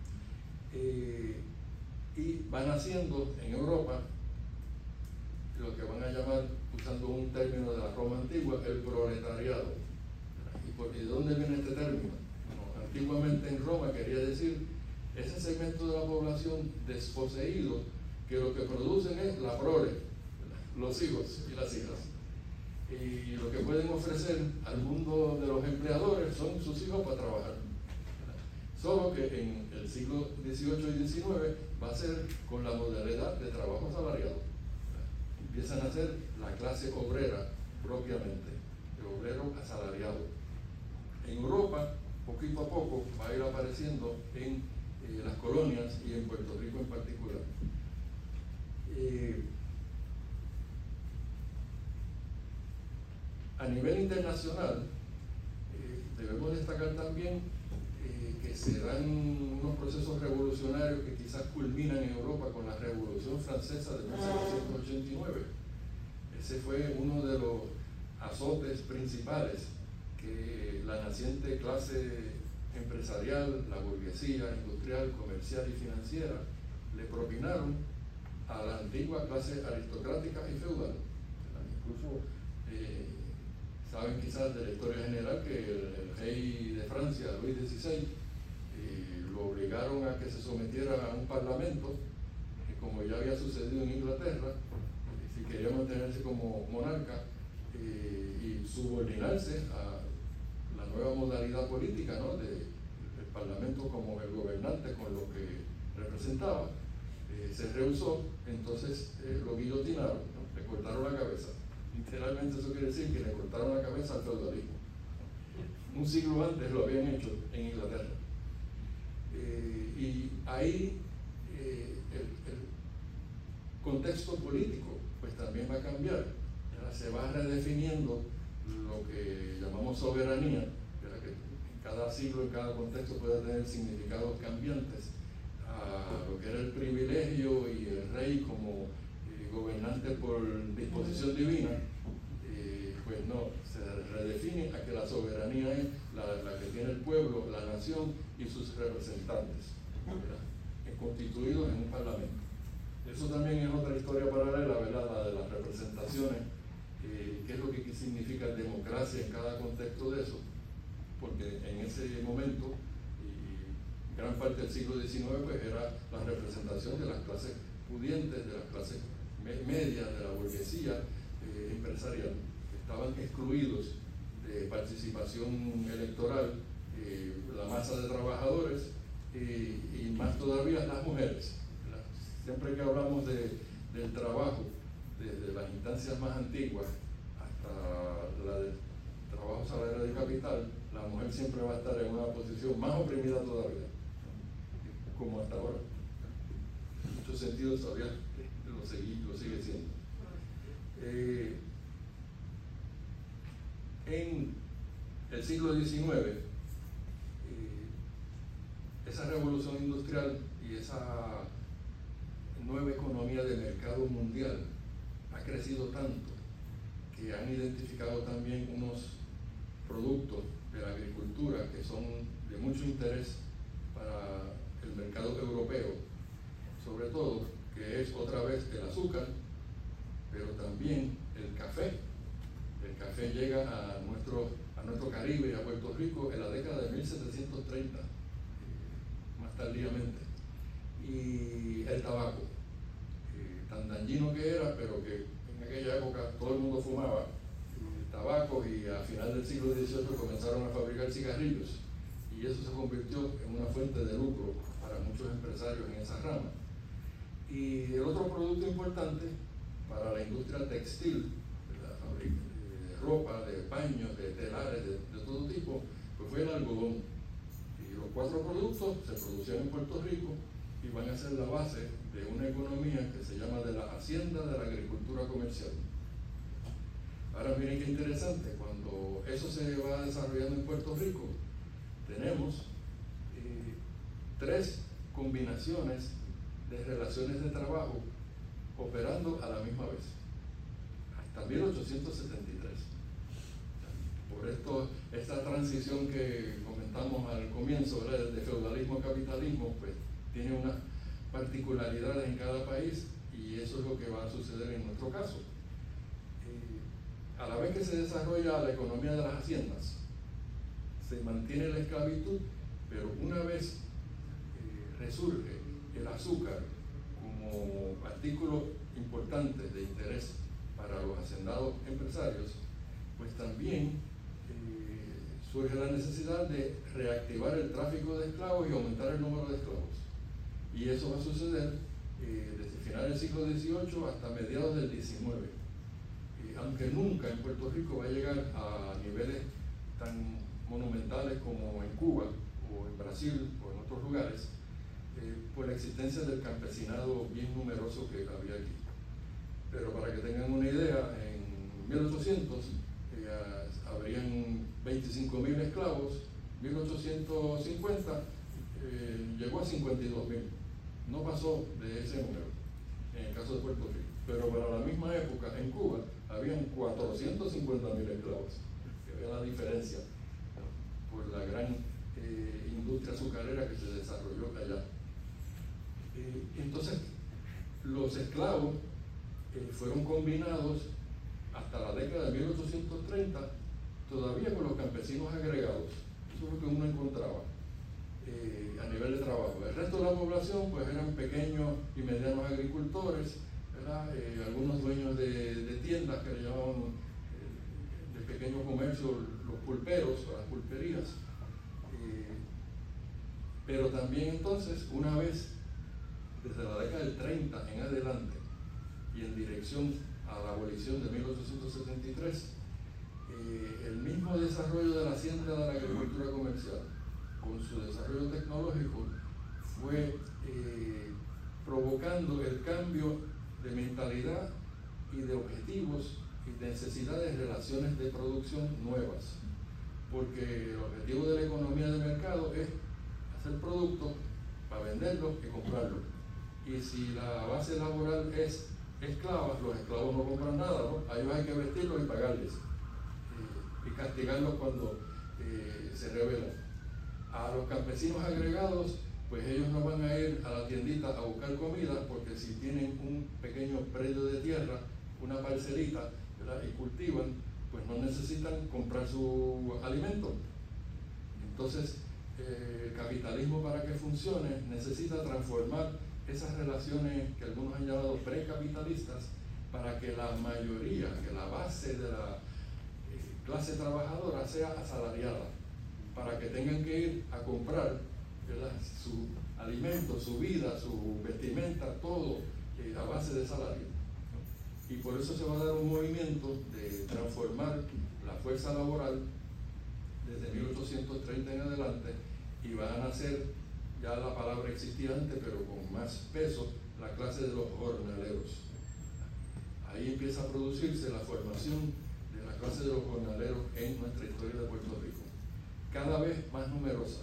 Y van haciendo en Europa lo que van a llamar, usando un término de la Roma antigua, el proletariado. ¿Y de dónde viene este término? Bueno, antiguamente en Roma quería decir ese segmento de la población desposeído que lo que producen es la prole, los hijos y las hijas. Y lo que pueden ofrecer al mundo de los empleadores son sus hijos para trabajar. Solo que en el siglo XVIII y XIX va a ser con la modalidad de trabajo asalariado. Empiezan a ser la clase obrera propiamente, el obrero asalariado. En Europa, poquito a poco, va a ir apareciendo en las colonias y en Puerto Rico en particular. A nivel internacional, debemos destacar también que se dan unos procesos revolucionarios que quizás culminan en Europa con la Revolución Francesa de 1789. Ese fue uno de los azotes principales que la naciente clase empresarial, la burguesía industrial, comercial y financiera le propinaron a la antigua clase aristocrática y feudal. Incluso saben quizás de la historia general que el rey de Francia, Luis XVI, lo obligaron a que se sometiera a un parlamento, que como ya había sucedido en Inglaterra, si quería mantenerse como monarca y subordinarse a la nueva modalidad política, ¿no?, del parlamento como el gobernante con lo que representaba, se rehusó. Entonces lo guillotinaron, ¿no?, le cortaron la cabeza. Literalmente eso quiere decir que le cortaron la cabeza al feudalismo. Un siglo antes lo habían hecho en Inglaterra. Y ahí el contexto político pues también va a cambiar. Se va redefiniendo lo que llamamos soberanía, que en cada siglo, en cada contexto puede tener significados cambiantes, a lo que era el privilegio y el rey como gobernante por disposición divina. Pues no, se redefine a que la soberanía es la que tiene el pueblo, la nación y sus representantes, constituidos en un parlamento. Eso también es otra historia paralela, ¿verdad?, la de las representaciones, qué es lo que significa democracia en cada contexto de eso, porque en ese momento, y gran parte del siglo XIX, pues era la representación de las clases pudientes, de las clases medias, de la burguesía empresarial, que estaban excluidos de participación electoral, la masa de trabajadores y más todavía las mujeres. Siempre que hablamos del trabajo, desde las instancias más antiguas hasta la del trabajo salarial de capital, la mujer siempre va a estar en una posición más oprimida todavía, como hasta ahora. En muchos sentidos todavía lo sigue siendo. En el siglo XIX, esa revolución industrial y esa nueva economía de mercado mundial ha crecido tanto que han identificado también unos productos de la agricultura que son de mucho interés para el mercado europeo, sobre todo, que es otra vez el azúcar, pero también el café. El café llega a nuestro Caribe y a Puerto Rico en la década de 1730, más tardíamente. Y el tabaco, tan dañino que era, pero que en aquella época todo el mundo fumaba tabaco, y a final del siglo XVIII comenzaron a fabricar cigarrillos, y eso se convirtió en una fuente de lucro para muchos empresarios en esa rama. Y el otro producto importante para la industria textil, de ropa, de paños, de telares, de todo tipo, pues fue el algodón. Y los 4 productos se producían en Puerto Rico y van a ser la base de una economía que se llama de la hacienda de la agricultura comercial. Ahora miren qué interesante, cuando eso se va desarrollando en Puerto Rico, tenemos 3 combinaciones de relaciones de trabajo operando a la misma vez, hasta 1873. Por esta transición que comentamos al comienzo, ¿verdad?, de feudalismo a capitalismo, pues tiene unas particularidades en cada país, y eso es lo que va a suceder en nuestro caso. A la vez que se desarrolla la economía de las haciendas, se mantiene la esclavitud, pero una vez resurge el azúcar como artículo importante de interés para los hacendados empresarios, pues también surge la necesidad de reactivar el tráfico de esclavos y aumentar el número de esclavos. Y eso va a suceder desde finales del siglo XVIII hasta mediados del XIX. Aunque nunca en Puerto Rico va a llegar a niveles tan monumentales como en Cuba o en Brasil o en otros lugares, por la existencia del campesinado bien numeroso que había aquí. Pero para que tengan una idea, en 1800 habrían 25.000 esclavos, 1850 llegó a 52.000, no pasó de ese número en el caso de Puerto Rico. Pero para la misma época en Cuba habían 450.000 esclavos, que vea la diferencia, ¿no?, por la gran industria azucarera que se desarrolló allá. Entonces, los esclavos fueron combinados hasta la década de 1830 todavía con los campesinos agregados, eso es lo que uno encontraba a nivel de trabajo. El resto de la población pues eran pequeños y medianos agricultores, ¿verdad? Algunos dueños de tiendas que le llamaban de pequeño comercio, los pulperos o las pulperías. Pero también entonces, una vez, desde la década del 30 en adelante, y en dirección a la abolición de 1873, el mismo desarrollo de la ciencia de la agricultura comercial, con su desarrollo tecnológico, fue provocando el cambio de mentalidad y de objetivos y de necesidades de relaciones de producción nuevas, porque el objetivo de la economía de mercado es hacer productos para venderlos y comprarlos, y si la base laboral es esclava, los esclavos no compran nada, ¿no? A ellos hay que vestirlos y pagarles y castigarlos cuando se rebelan. A los campesinos agregados, pues ellos no van a ir a la tiendita a buscar comida, porque si tienen un pequeño predio de tierra, una parcelita, ¿verdad? Y cultivan, pues no necesitan comprar su alimento. Entonces, el capitalismo, para que funcione, necesita transformar esas relaciones que algunos han llamado precapitalistas, para que la mayoría, que la base de la clase trabajadora sea asalariada, para que tengan que ir a comprar, ¿verdad?, su alimento, su vida, su vestimenta, todo a base de salario. Y por eso se va a dar un movimiento de transformar la fuerza laboral desde 1830 en adelante, y van a nacer, ya la palabra existía antes, pero con más peso, la clase de los jornaleros. Ahí empieza a producirse la formación de la clase de los jornaleros en nuestra historia de Puerto Rico, cada vez más numerosa.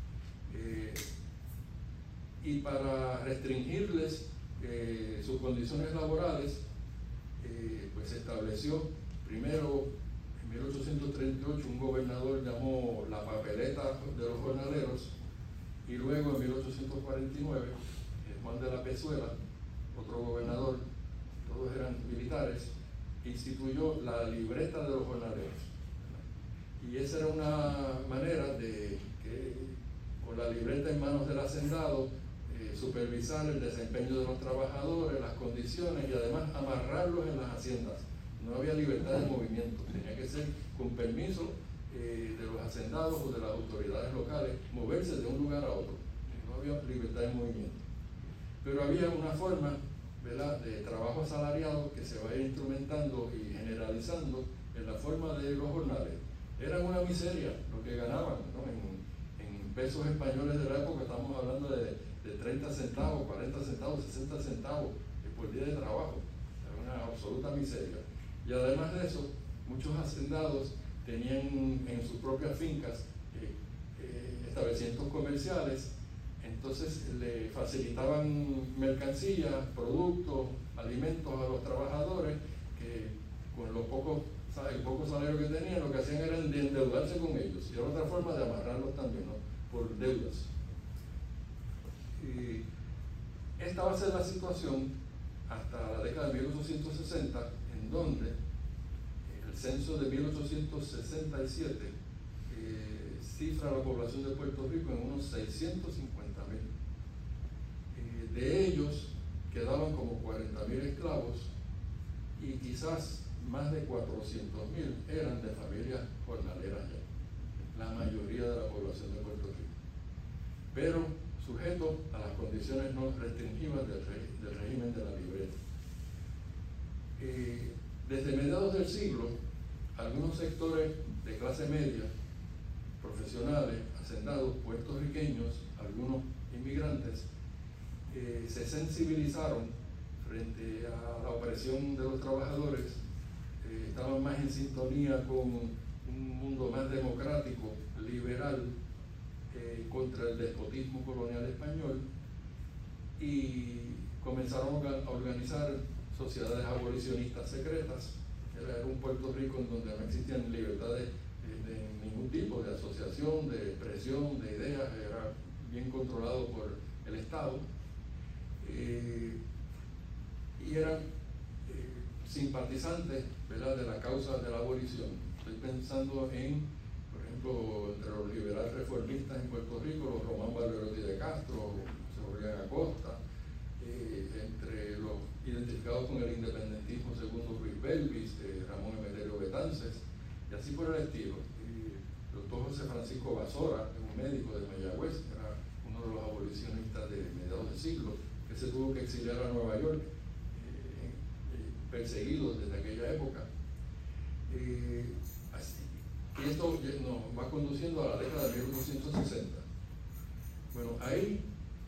Y para restringirles sus condiciones laborales, pues se estableció primero en 1838 un gobernador llamó la papeleta de los jornaleros, y luego en 1849 Juan de la Pezuela, otro gobernador, todos eran militares, instituyó la libreta de los jornaleros. Y esa era una manera de que, con la libreta en manos del hacendado, supervisar el desempeño de los trabajadores, las condiciones, y además amarrarlos en las haciendas. No había libertad de movimiento, tenía que ser con permiso de los hacendados o de las autoridades locales, moverse de un lugar a otro. No había libertad de movimiento. Pero había una forma, ¿verdad?, de trabajo asalariado que se va a ir instrumentando y generalizando en la forma de los jornales. Eran una miseria lo que ganaban, ¿no? En pesos españoles de la época estamos hablando de 30 centavos, 40 centavos, 60 centavos por día de trabajo. Era una absoluta miseria. Y además de eso, muchos hacendados tenían en sus propias fincas establecimientos comerciales, entonces le facilitaban mercancías, productos, alimentos a los trabajadores, que con el poco salario que tenían, lo que hacían era endeudarse con ellos, y era otra forma de amarrarlos también, ¿no?, por deudas. Y esta va a ser la situación hasta la década de 1860, en donde el censo de 1867 cifra la población de Puerto Rico en unos 650,000. De ellos quedaban como 40,000 esclavos, y quizás más de 400,000 eran de familias jornaleras ya, la mayoría de la población de Puerto Rico, pero sujetos a las condiciones no restringidas del régimen de la libreta. Desde mediados del siglo, algunos sectores de clase media, profesionales, hacendados, puertorriqueños, algunos inmigrantes, se sensibilizaron frente a la opresión de los trabajadores, estaban más en sintonía con un mundo más democrático, liberal, contra el despotismo colonial español, y comenzaron a organizar sociedades abolicionistas secretas. Era un Puerto Rico en donde no existían libertades de ningún tipo, de asociación, de expresión, de ideas, era bien controlado por el Estado, y eran simpatizantes, ¿verdad?, de la causa de la abolición. Estoy pensando en, por ejemplo, entre los liberales reformistas en Puerto Rico, los Román Valderotti de Castro, Julián Acosta, entre los identificados con el independentismo segundo Ruiz Belvis, Ramón Emeterio Betances, y así por el estilo. El doctor José Francisco Basora, un médico de Mayagüez, era uno de los abolicionistas de mediados del siglo, que se tuvo que exiliar a Nueva York, perseguido desde aquella época. Y esto nos va conduciendo a la década de 1860. Bueno, ahí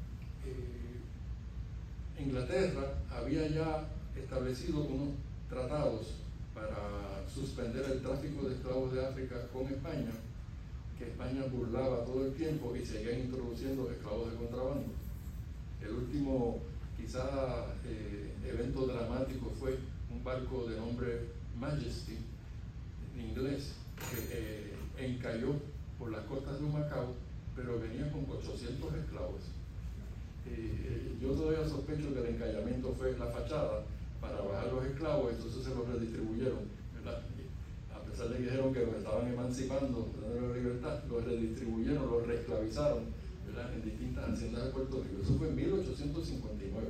Inglaterra había ya establecido unos tratados para suspender el tráfico de esclavos de África con España, que España burlaba todo el tiempo y seguían introduciendo esclavos de contrabando. El último, quizá, evento dramático fue un barco de nombre Majesty, en inglés, que encalló por las costas de Humacao, pero venía con 800 esclavos. Yo todavía sospecho que el encallamiento fue la fachada para bajar los esclavos, entonces se los redistribuyeron, ¿verdad? A pesar de que dijeron que los estaban emancipando, dando la libertad, los redistribuyeron, los reesclavizaron, ¿verdad?, en distintas haciendas de Puerto Rico. Eso fue en 1859.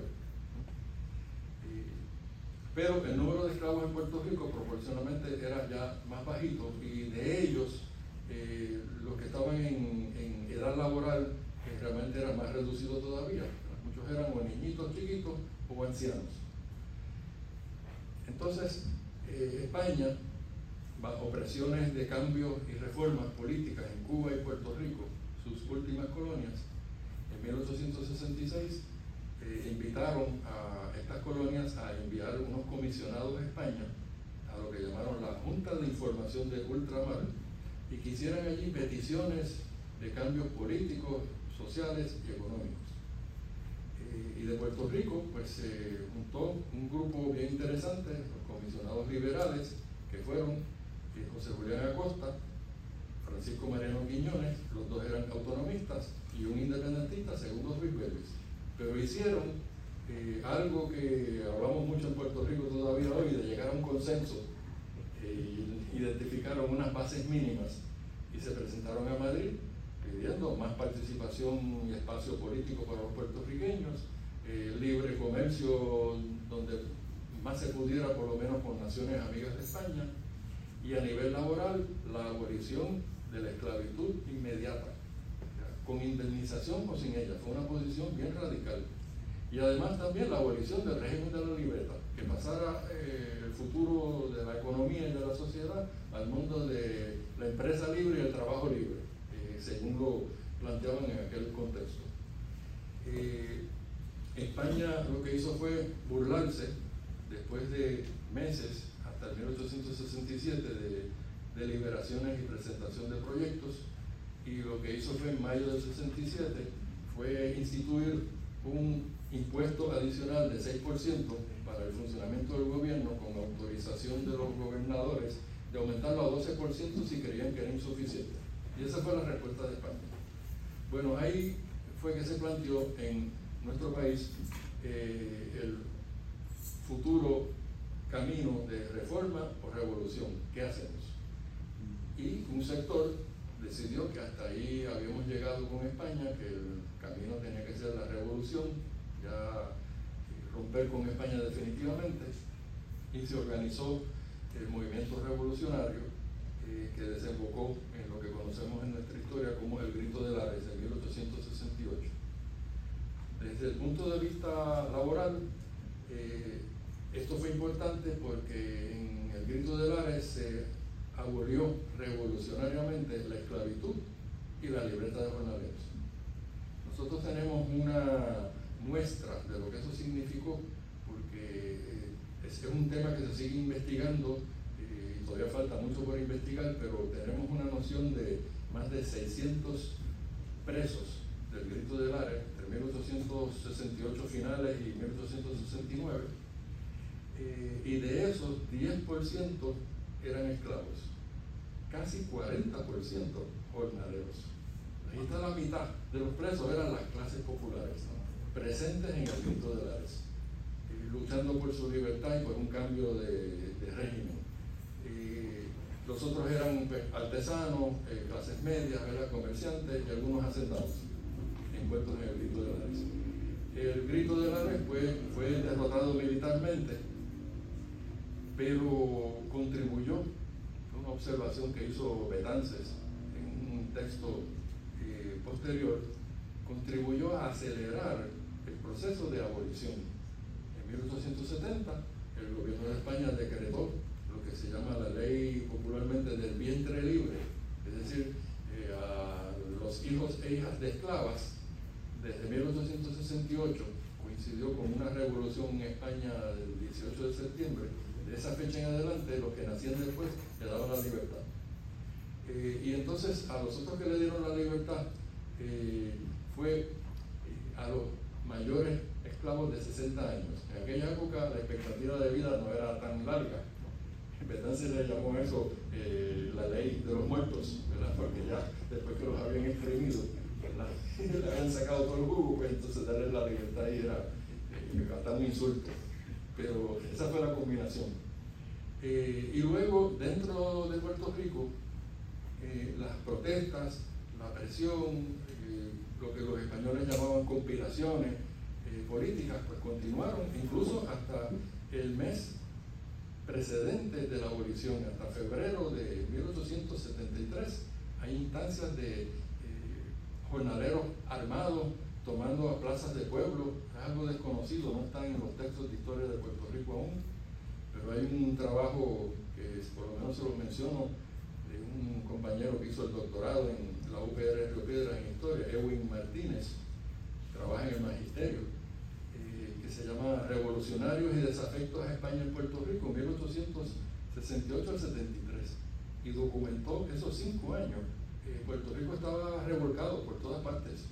Pero el número de esclavos en Puerto Rico proporcionalmente era ya más bajito, y de ellos los que estaban en edad laboral realmente era más reducido todavía. Muchos eran o niñitos chiquitos o ancianos. Entonces, España, bajo presiones de cambios y reformas políticas en Cuba y Puerto Rico, sus últimas colonias, en 1866 invitaron a estas colonias a enviar unos comisionados a España, a lo que llamaron la Junta de Información de Ultramar, y que hicieran allí peticiones de cambios políticos, sociales y económicos. Y de Puerto Rico, pues se juntó un grupo bien interesante, los comisionados liberales, que fueron José Julián Acosta, Francisco Mariano Quiñones, los dos eran autonomistas, y un independentista, segundo Ruiz Belvis. Pero hicieron algo que hablamos mucho en Puerto Rico todavía hoy, de llegar a un consenso. Identificaron unas bases mínimas y se presentaron a Madrid pidiendo más participación y espacio político para los puertorriqueños, libre comercio donde más se pudiera, por lo menos con naciones amigas de España, y a nivel laboral la abolición de la esclavitud inmediata, con indemnización o sin ella. Fue una posición bien radical. Y además también la abolición del régimen de la libreta, que pasara el futuro de la economía y de la sociedad al mundo de la empresa libre y el trabajo libre, según lo planteaban en aquel contexto. España lo que hizo fue burlarse, después de meses, hasta el 1867, de deliberaciones y presentación de proyectos, y lo que hizo fue en mayo del 67 fue instituir un impuesto adicional de 6% para el funcionamiento del gobierno, con autorización de los gobernadores de aumentarlo a 12% si creían que era insuficiente. Y esa fue la respuesta de España. Bueno, ahí fue que se planteó en nuestro país el futuro camino de reforma o revolución. ¿Qué hacemos? Y un sector decidió que hasta ahí habíamos llegado con España, que el camino tenía que ser la revolución, ya romper con España definitivamente, y se organizó el movimiento revolucionario que desembocó en lo que conocemos en nuestra historia como el Grito de Lares de 1868. Desde el punto de vista laboral, esto fue importante porque en el Grito de Lares se abolió revolucionariamente la esclavitud y la libreta de jornaleros. Nosotros tenemos una muestra de lo que eso significó, porque es un tema que se sigue investigando y todavía falta mucho por investigar, pero tenemos una noción de más de 600 presos del Grito de Lares entre 1868 finales y 1869, y de esos 10% eran esclavos, casi 40% jornaleros. Ahí está la mitad de los presos, eran las clases populares, ¿no?, presentes en el Grito de Lares. luchando por su libertad y por un cambio de régimen. Los otros eran pues, artesanos, clases medias, ¿verdad? Comerciantes y algunos hacendados envueltos en el Grito de Lares. El Grito de Lares fue derrotado militarmente, pero contribuyó, una observación que hizo Betances en un texto posterior, contribuyó a acelerar el proceso de abolición. En 1870 el gobierno de España decretó lo que se llama la ley popularmente del vientre libre, es decir, a los hijos e hijas de esclavas. Desde 1868 coincidió con una revolución en España del 18 de septiembre. De esa fecha en adelante, los que nacían después le daban la libertad. Y entonces a los otros que le dieron la libertad fue a los mayores esclavos de 60 años. En aquella época la expectativa de vida no era tan larga. Betances le llamó eso la ley de los muertos, ¿verdad? Porque ya después que los habían exprimido, le habían sacado todo el jugo, pues entonces darle la libertad y era hasta un insulto. Pero esa fue la combinación. Y luego, dentro de Puerto Rico, las protestas, la presión, lo que los españoles llamaban conspiraciones políticas, pues continuaron, incluso hasta el mes precedente de la abolición, hasta febrero de 1873. Hay instancias de jornaleros armados tomando a plazas de pueblo. Es algo desconocido, no está en los textos de historia de Puerto Rico aún, pero hay un trabajo que por lo menos se lo menciono de un compañero que hizo el doctorado en la UPR Río Piedras en historia, Edwin Martínez, trabaja en el magisterio, que se llama Revolucionarios y desafectos a España en Puerto Rico, 1868 al 73, y documentó esos 5 años. Puerto Rico estaba revolcado por todas partes,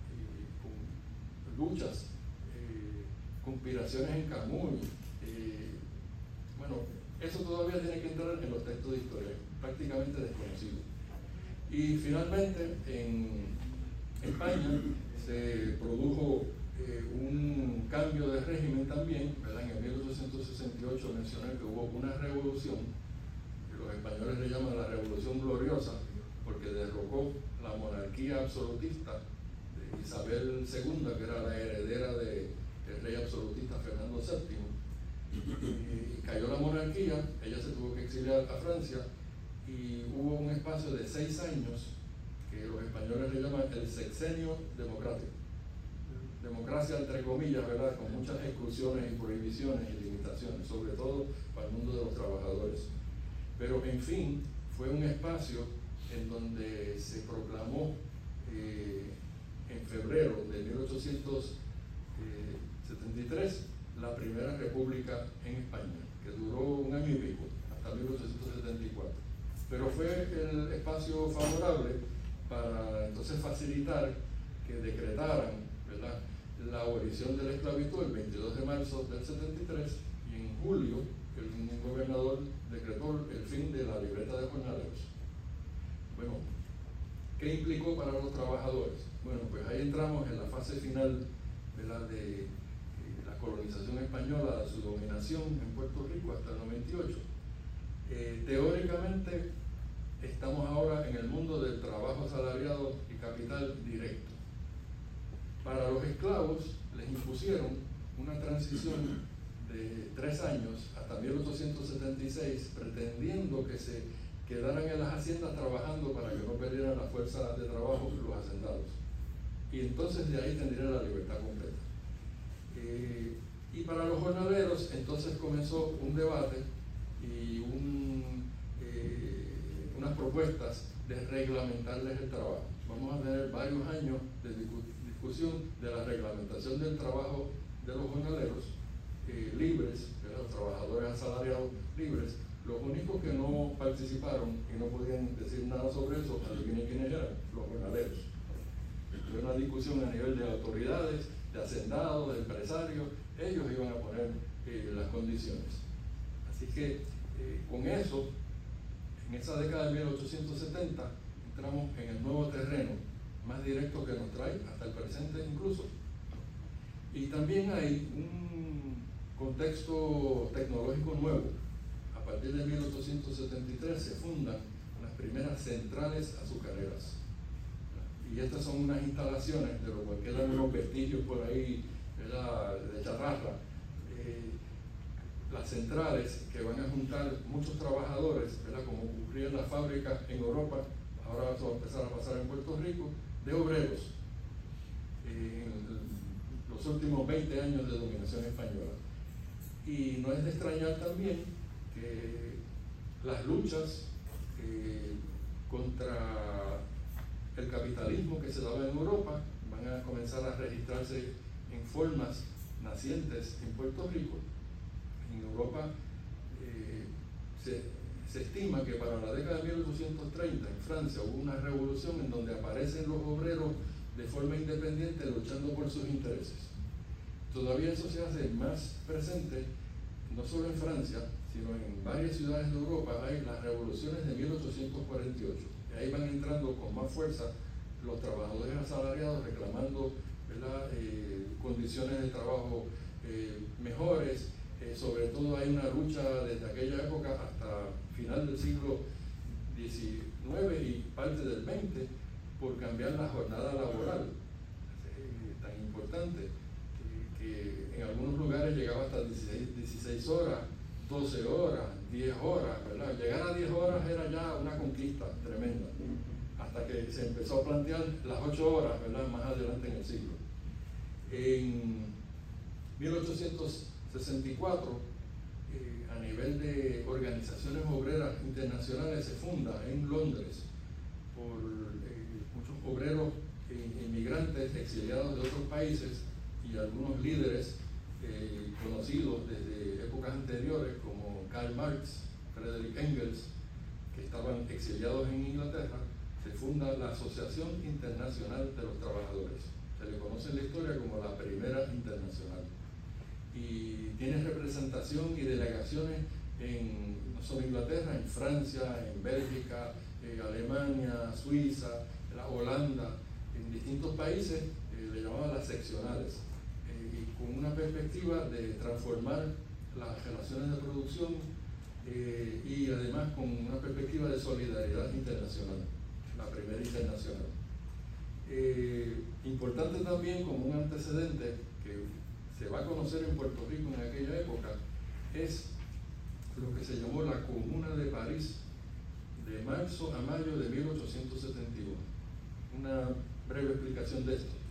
con luchas, conspiraciones en Camuy. Bueno, eso todavía tiene que entrar en los textos de historia, prácticamente desconocido. Y finalmente en España se produjo un cambio de régimen también, ¿verdad? En el 1868 mencioné que hubo una revolución, que los españoles le llaman la Revolución Gloriosa, porque derrocó la monarquía absolutista de Isabel II, que era la heredera del rey absolutista Fernando VII, y cayó la monarquía. Ella se tuvo que exiliar a Francia y hubo un espacio de 6 años que los españoles le llaman el sexenio democrático. Democracia entre comillas, ¿verdad? Con muchas exclusiones y prohibiciones y limitaciones, sobre todo para el mundo de los trabajadores. Pero en fin, fue un espacio en donde se proclamó en febrero de 1873 la primera república en España, que duró 1 año y pico, hasta 1874. Pero fue el espacio favorable para entonces facilitar que decretaran, ¿verdad?, la abolición de la esclavitud el 22 de marzo del 73, y en julio el gobernador decretó el fin de la libreta de jornaleros. Bueno, ¿qué implicó para los trabajadores? Bueno, pues ahí entramos en la fase final, ¿verdad?, de la colonización española, de su dominación en Puerto Rico hasta el 98. Teóricamente estamos ahora en el mundo del trabajo asalariado y capital directo. Para los esclavos les impusieron una transición de 3 años hasta 1876, pretendiendo que se quedaran en las haciendas trabajando para que no perdieran la fuerza de trabajo los hacendados. Y entonces de ahí tendrían la libertad completa. Y para los jornaleros entonces comenzó un debate y unas propuestas de reglamentarles el trabajo. Vamos a tener varios años de discusión de la reglamentación del trabajo de los jornaleros libres, de los trabajadores asalariados libres. Los únicos que no participaron y no podían decir nada sobre eso, adivinen quiénes eran, los jornaleros. Fue una discusión a nivel de autoridades, de hacendados, de empresarios. Ellos iban a poner las condiciones. Así que con eso, en esa década de 1870, entramos en el nuevo terreno, más directo que nos trae hasta el presente incluso. Y también hay un contexto tecnológico nuevo, a partir de 1873 se fundan las primeras centrales azucareras. Y estas son unas instalaciones, de lo cual quedan unos vestigios por ahí, ¿verdad?, de chatarra. Las centrales que van a juntar muchos trabajadores, ¿verdad?, como ocurría en las fábricas en Europa, ahora eso va a empezar a pasar en Puerto Rico, de obreros, en los últimos 20 años de dominación española. Y no es de extrañar también que las luchas contra el capitalismo que se daba en Europa van a comenzar a registrarse en formas nacientes en Puerto Rico. En Europa se estima que para la década de 1830 en Francia hubo una revolución en donde aparecen los obreros de forma independiente luchando por sus intereses. Todavía eso se hace más presente, no solo en Francia, sino en varias ciudades de Europa. Hay las revoluciones de 1848, y ahí van entrando con más fuerza los trabajadores asalariados reclamando, ¿verdad?, condiciones de trabajo mejores. Sobre todo hay una lucha desde aquella época hasta final del siglo XIX y parte del XX por cambiar la jornada laboral, tan importante, que en algunos lugares llegaba hasta 16 horas, 12 horas, 10 horas, ¿verdad? Llegar a 10 horas era ya una conquista tremenda, hasta que se empezó a plantear las 8 horas, ¿verdad?, más adelante en el siglo. En 1864, a nivel de organizaciones obreras internacionales, se funda en Londres por muchos obreros inmigrantes exiliados de otros países y algunos líderes conocidos desde épocas anteriores como Karl Marx, Friedrich Engels, que estaban exiliados en Inglaterra. Se funda la Asociación Internacional de los Trabajadores. Se le conoce en la historia como la primera internacional. Y tiene representación y delegaciones no solo en Inglaterra, en Francia, en Bélgica, Alemania, Suiza, Holanda, en distintos países, le llamaban las seccionales, y con una perspectiva de transformar las relaciones de producción y además con una perspectiva de solidaridad internacional, la primera internacional. Importante también como un antecedente que se va a conocer en Puerto Rico en aquella época es lo que se llamó la Comuna de París, de marzo a mayo de 1871. Una breve explicación de esto.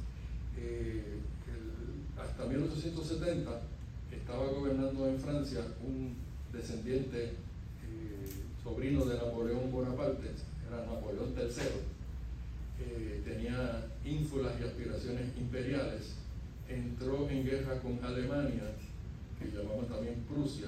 Hasta 1870 estaba gobernando en Francia un descendiente, sobrino de Napoleón Bonaparte, era Napoleón III, tenía ínfulas y aspiraciones imperiales. Entró en guerra con Alemania, que llamaban también Prusia.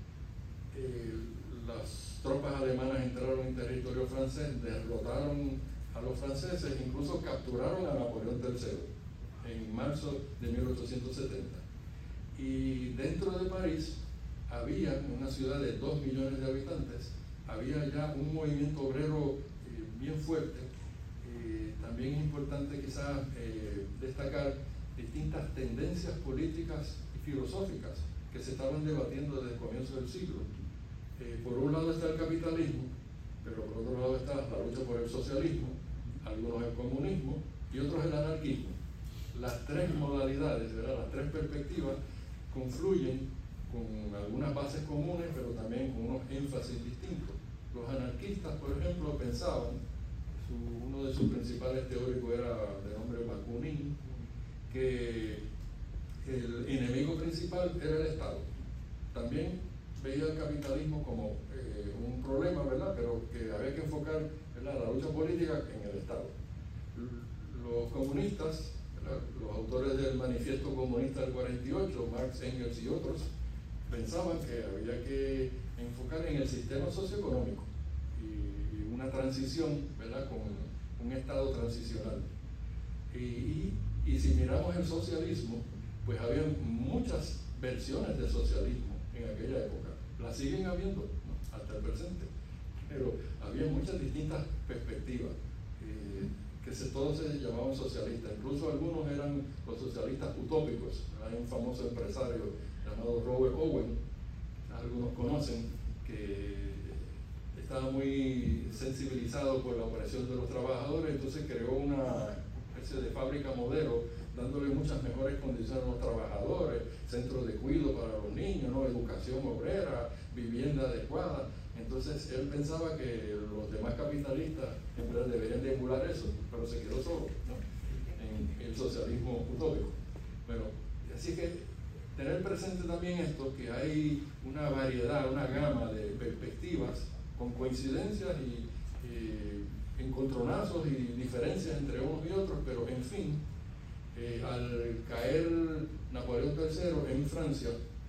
Las tropas alemanas entraron en territorio francés, derrotaron a los franceses, incluso capturaron a Napoleón III en marzo de 1870. Y dentro de París había, en una ciudad de 2 millones de habitantes, había ya un movimiento obrero bien fuerte. También es importante quizás destacar distintas tendencias políticas y filosóficas que se estaban debatiendo desde el comienzo del siglo. Por un lado está el capitalismo, pero por otro lado está la lucha por el socialismo, algunos el comunismo y otros el anarquismo. Las tres modalidades, ¿verdad?, las tres perspectivas confluyen con algunas bases comunes, pero también con unos énfasis distintos. Los anarquistas, por ejemplo, pensaban, uno de sus principales teóricos era de nombre Bakunin, que el enemigo principal era el Estado. También veía el capitalismo como un problema, ¿verdad?, pero que había que enfocar, ¿verdad?, la lucha política en el Estado. Los comunistas, ¿verdad?, los autores del Manifiesto Comunista del 48, Marx, Engels y otros, pensaban que había que enfocar en el sistema socioeconómico y una transición, ¿verdad?, con un Estado transicional. Y si miramos el socialismo, pues había muchas versiones de socialismo en aquella época. Las siguen habiendo, ¿no?, hasta el presente, pero había muchas distintas perspectivas, que todos se llamaban socialistas. Incluso algunos eran los socialistas utópicos. Hay un famoso empresario llamado Robert Owen, algunos conocen, que estaba muy sensibilizado por la opresión de los trabajadores, entonces creó una especie de fábrica modelo, dándole muchas mejores condiciones a los trabajadores, centros de cuidado para los niños, ¿no? Educación obrera, vivienda adecuada. Entonces él pensaba que los demás capitalistas en verdad deberían de emular eso, pero se quedó solo, ¿no? En el socialismo utópico. Bueno, así que tener presente también esto, que hay una variedad, una gama de perspectivas con coincidencias y encontronazos y diferencias entre unos y otros, pero en fin, al caer Napoleón III en Francia,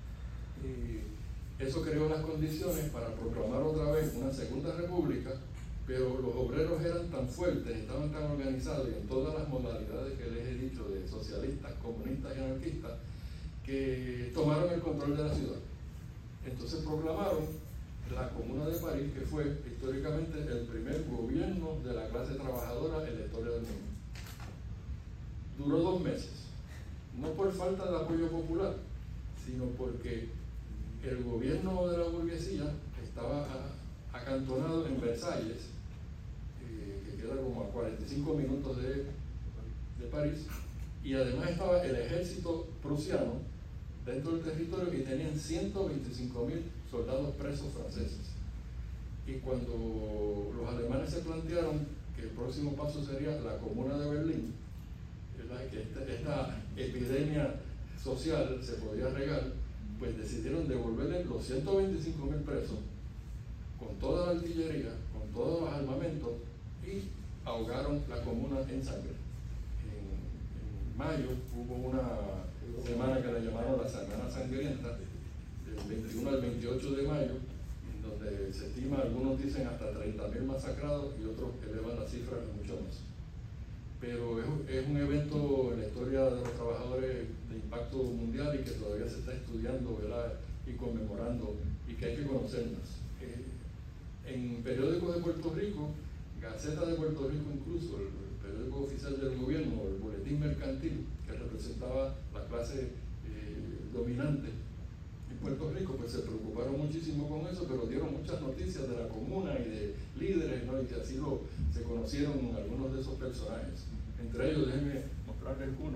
eso creó las condiciones para proclamar otra vez una segunda república, pero los obreros eran tan fuertes, estaban tan organizados y en todas las modalidades que les he dicho, de socialistas, comunistas y anarquistas, que tomaron el control de la ciudad. Entonces proclamaron la Comuna de París, que fue históricamente el primer gobierno de la clase trabajadora en la historia del mundo. Duró 2 meses, no por falta de apoyo popular, sino porque el gobierno de la burguesía estaba acantonado en Versalles, que queda como a 45 minutos de París, y además estaba el ejército prusiano dentro del territorio y tenían 125.000 soldados presos franceses. Y cuando los alemanes se plantearon que el próximo paso sería la Comuna de Berlín, que esta epidemia social se podía regar, pues decidieron devolverle los 125.000 presos con toda la artillería, con todos los armamentos, y ahogaron la comuna en sangre. En mayo hubo una semana que la llamaron la Semana Sangrienta, del 21 al 28 de mayo, en donde se estima, algunos dicen hasta 30.000 masacrados y otros elevan la cifra a mucho más. Pero es un evento en la historia de los trabajadores de impacto mundial y que todavía se está estudiando, ¿verdad? Y conmemorando, y que hay que conocer más. En periódicos de Puerto Rico, Gaceta de Puerto Rico incluso, el periódico oficial del gobierno, el Boletín Mercantil, que representaba la clase dominante en Puerto Rico, pues se preocuparon muchísimo con eso, pero dieron muchas noticias de la comuna y de líderes, ¿no? Y que así se conocieron algunos de esos personajes. Entre ellos, déjenme mostrarles uno,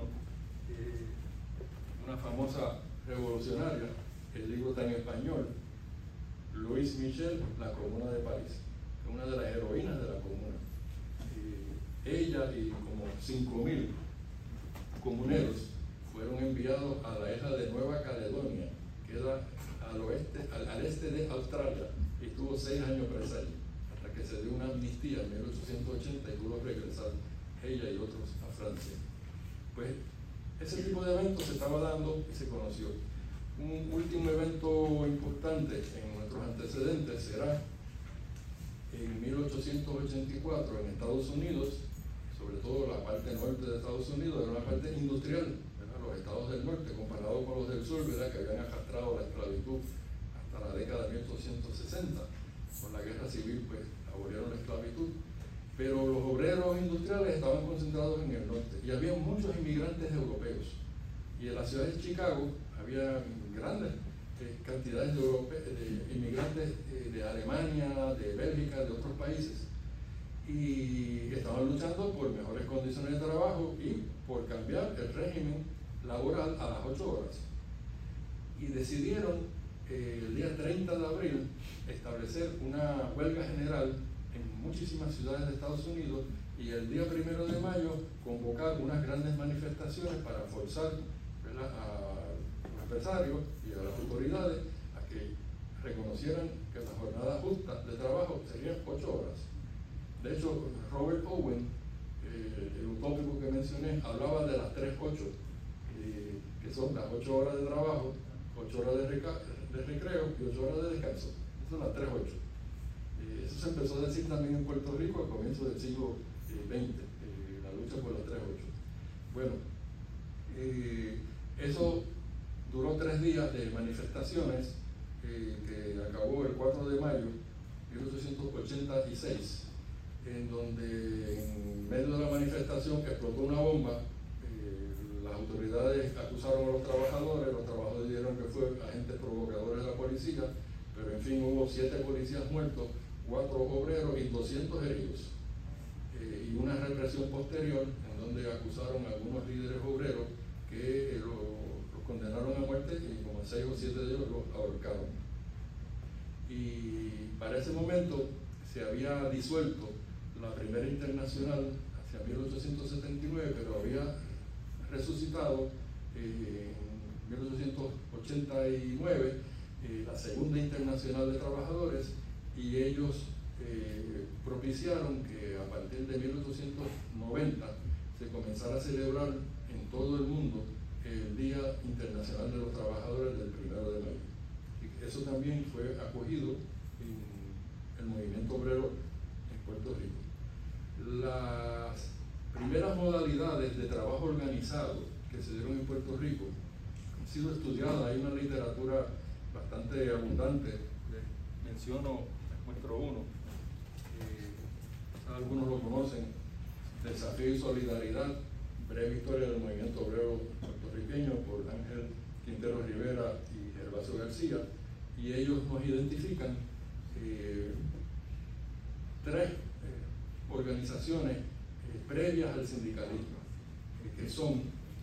una famosa revolucionaria, el libro está en español, Louise Michel, La Comuna de París, que es una de las heroínas de la comuna. Ella y como 5.000 comuneros fueron enviados a la isla de Nueva Caledonia, que queda al este de Australia, y estuvo 6 años presa allí, hasta que se dio una amnistía en 1880 y pudo regresar ella y otros a Francia. Pues ese tipo de eventos se estaba dando y se conoció. Un último evento importante en nuestros antecedentes será en 1884 en Estados Unidos, sobre todo la parte norte de Estados Unidos, era una parte industrial, ¿verdad? Los estados del norte comparado con los del sur, ¿verdad? Que habían arrastrado la esclavitud hasta la década de 1860. Con la guerra civil pues abolieron la esclavitud, pero los obreros industriales estaban concentrados en el norte y había muchos inmigrantes europeos, y en la ciudad de Chicago había grandes cantidades de inmigrantes de Alemania, de Bélgica, de otros países, y estaban luchando por mejores condiciones de trabajo y por cambiar el régimen laboral a las 8 horas. Y decidieron el día 30 de abril establecer una huelga general en muchísimas ciudades de Estados Unidos, y el día 1 de mayo convocar unas grandes manifestaciones para forzar, ¿verdad?, a los empresarios y a las autoridades a que reconocieran que la jornada justa de trabajo sería 8 horas. De hecho, Robert Owen, el utópico que mencioné, hablaba de las 3-8, que son las 8 horas de trabajo, 8 horas de recreo y 8 horas de descanso. Esas son las 3-8. Eso se empezó a decir también en Puerto Rico al comienzo del siglo XX, la lucha por las 3-8. Bueno, eso duró 3 días de manifestaciones que acabó el 4 de mayo de 1886, en donde en medio de la manifestación explotó una bomba. Las autoridades acusaron a los trabajadores dijeron que fue agentes provocadores de la policía, pero en fin hubo 7 policías muertos, 4 obreros y 200 heridos. Y una represión posterior en donde acusaron a algunos líderes obreros que los condenaron a muerte y como 6 o 7 de ellos los ahorcaron. Y para ese momento se había disuelto la primera internacional hacia 1879, pero había resucitado en 1889 la segunda internacional de trabajadores, y ellos propiciaron que a partir de 1890 se comenzara a celebrar en todo el mundo el Día Internacional de los Trabajadores del 1 de mayo. Y eso también fue acogido en el movimiento obrero en Puerto Rico. Las primeras modalidades de trabajo organizado que se dieron en Puerto Rico han sido estudiadas. Hay una literatura bastante abundante. Menciono, muestro uno, algunos lo conocen: Desafío y Solidaridad, breve historia del movimiento obrero puertorriqueño, por Ángel Quintero Rivera y Gervasio García, y ellos nos identifican 3 organizaciones previas al sindicalismo, que son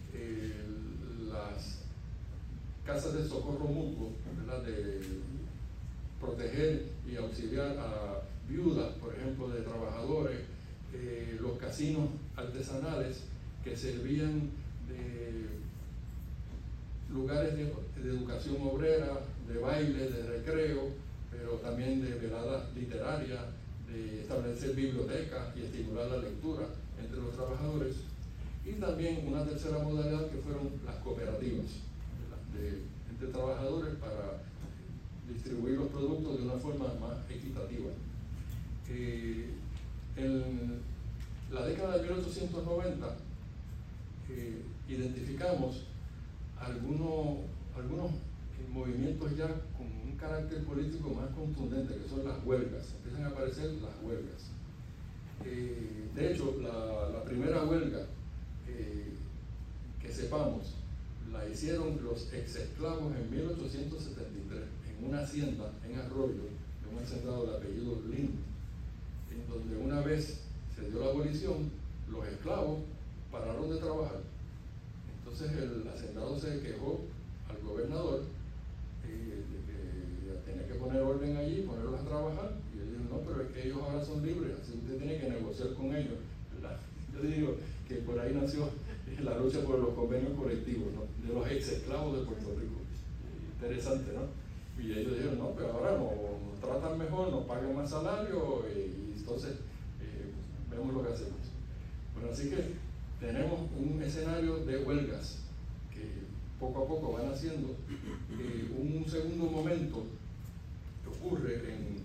las casas de socorro mutuo, ¿verdad?, de proteger y auxiliar a viudas, por ejemplo, de trabajadores, los casinos artesanales que servían de lugares de educación obrera, de baile, de recreo, pero también de veladas literarias, de establecer bibliotecas y estimular la lectura entre los trabajadores. Y también una tercera modalidad que fueron las cooperativas entre trabajadores para distribuir los productos de una forma más equitativa. En la década de 1890 identificamos algunos movimientos ya con un carácter político más contundente, que son las huelgas. Empiezan a aparecer las huelgas. De hecho, la primera huelga que sepamos la hicieron los exesclavos en 1873 en una hacienda en Arroyo, de un hacendado de apellido Lind, en donde una vez se dio la abolición, los esclavos pararon de trabajar. Entonces el hacendado se quejó al gobernador de que tenía que poner orden allí, ponerlos a trabajar, y él dijo: no, pero es que ellos ahora son libres, así usted tiene que negociar con ellos, ¿verdad? Yo digo que por ahí nació la lucha por los convenios colectivos, ¿no?, de los ex esclavos de Puerto Rico. Interesante, ¿no? Y ellos dijeron: no, pero ahora nos tratan mejor, nos pagan más salario, y entonces vemos lo que hacemos. Bueno, así que tenemos un escenario de huelgas que poco a poco van haciendo. Un segundo momento que ocurre en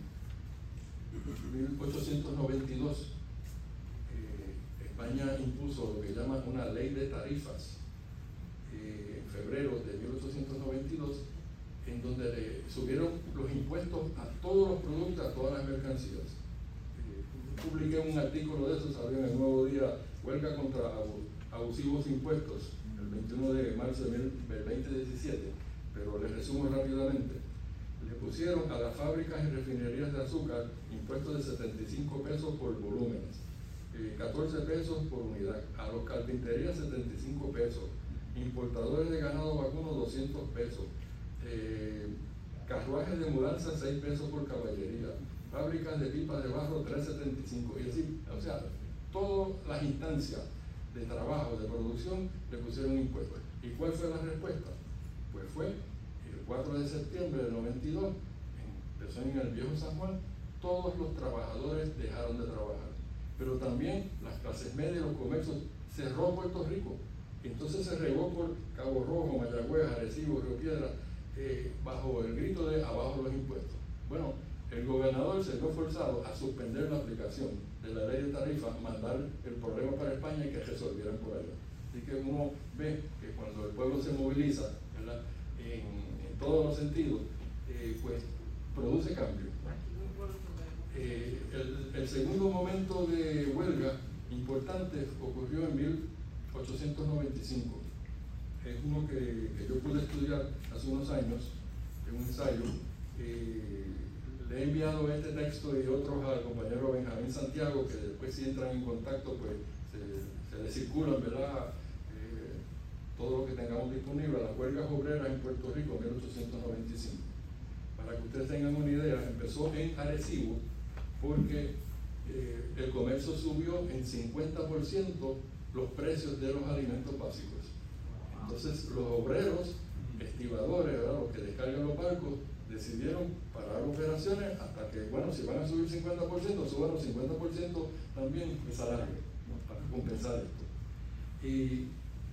1892. España impuso lo que llaman una ley de tarifas en febrero de 1892, en donde le subieron los impuestos a todos los productos, a todas las mercancías. Publiqué un artículo de eso, salió en el Nuevo Día: huelga contra abusivos impuestos, el 21 de marzo del 2017, pero les resumo rápidamente. Le pusieron a las fábricas y refinerías de azúcar impuestos de 75 pesos por volúmenes, 14 pesos por unidad; a los carpinterías 75 pesos, importadores de ganado vacuno 200 pesos, carruajes de mudanza 6 pesos por caballería, fábricas de pipas de barro 3.75, y así, o sea, todas las instancias de trabajo, de producción, le pusieron impuestos. ¿Y cuál fue la respuesta? Pues fue el 4 de septiembre del 92, empezó en el Viejo San Juan, todos los trabajadores dejaron de trabajar, pero también las clases medias y los comercios. Cerró Puerto Rico, entonces se regó por Cabo Rojo, Mayagüez, Arecibo, Río Piedra, bajo el grito de abajo los impuestos. Bueno, el gobernador se vio forzado a suspender la aplicación de la ley de tarifas, mandar el problema para España y que resolvieran por allá. Así que uno ve que cuando el pueblo se moviliza, ¿verdad?, en todos los sentidos, pues produce cambio. El segundo momento de huelga importante ocurrió en 1895. es uno que yo pude estudiar hace unos años, en un ensayo. Le he enviado este texto y otros al compañero Benjamín Santiago, que después si entran en contacto, pues se le circulan, ¿verdad? Todo lo que tengamos disponible. Las huelgas obreras en Puerto Rico, 1895. Para que ustedes tengan una idea, empezó en Arecibo porque el comercio subió en 50% los precios de los alimentos básicos. Entonces los obreros, estibadores, ¿verdad?, los que descargan los barcos, decidieron parar operaciones hasta que, bueno, si van a subir 50%, suban los 50% también de salario, ¿no?, para compensar esto. Y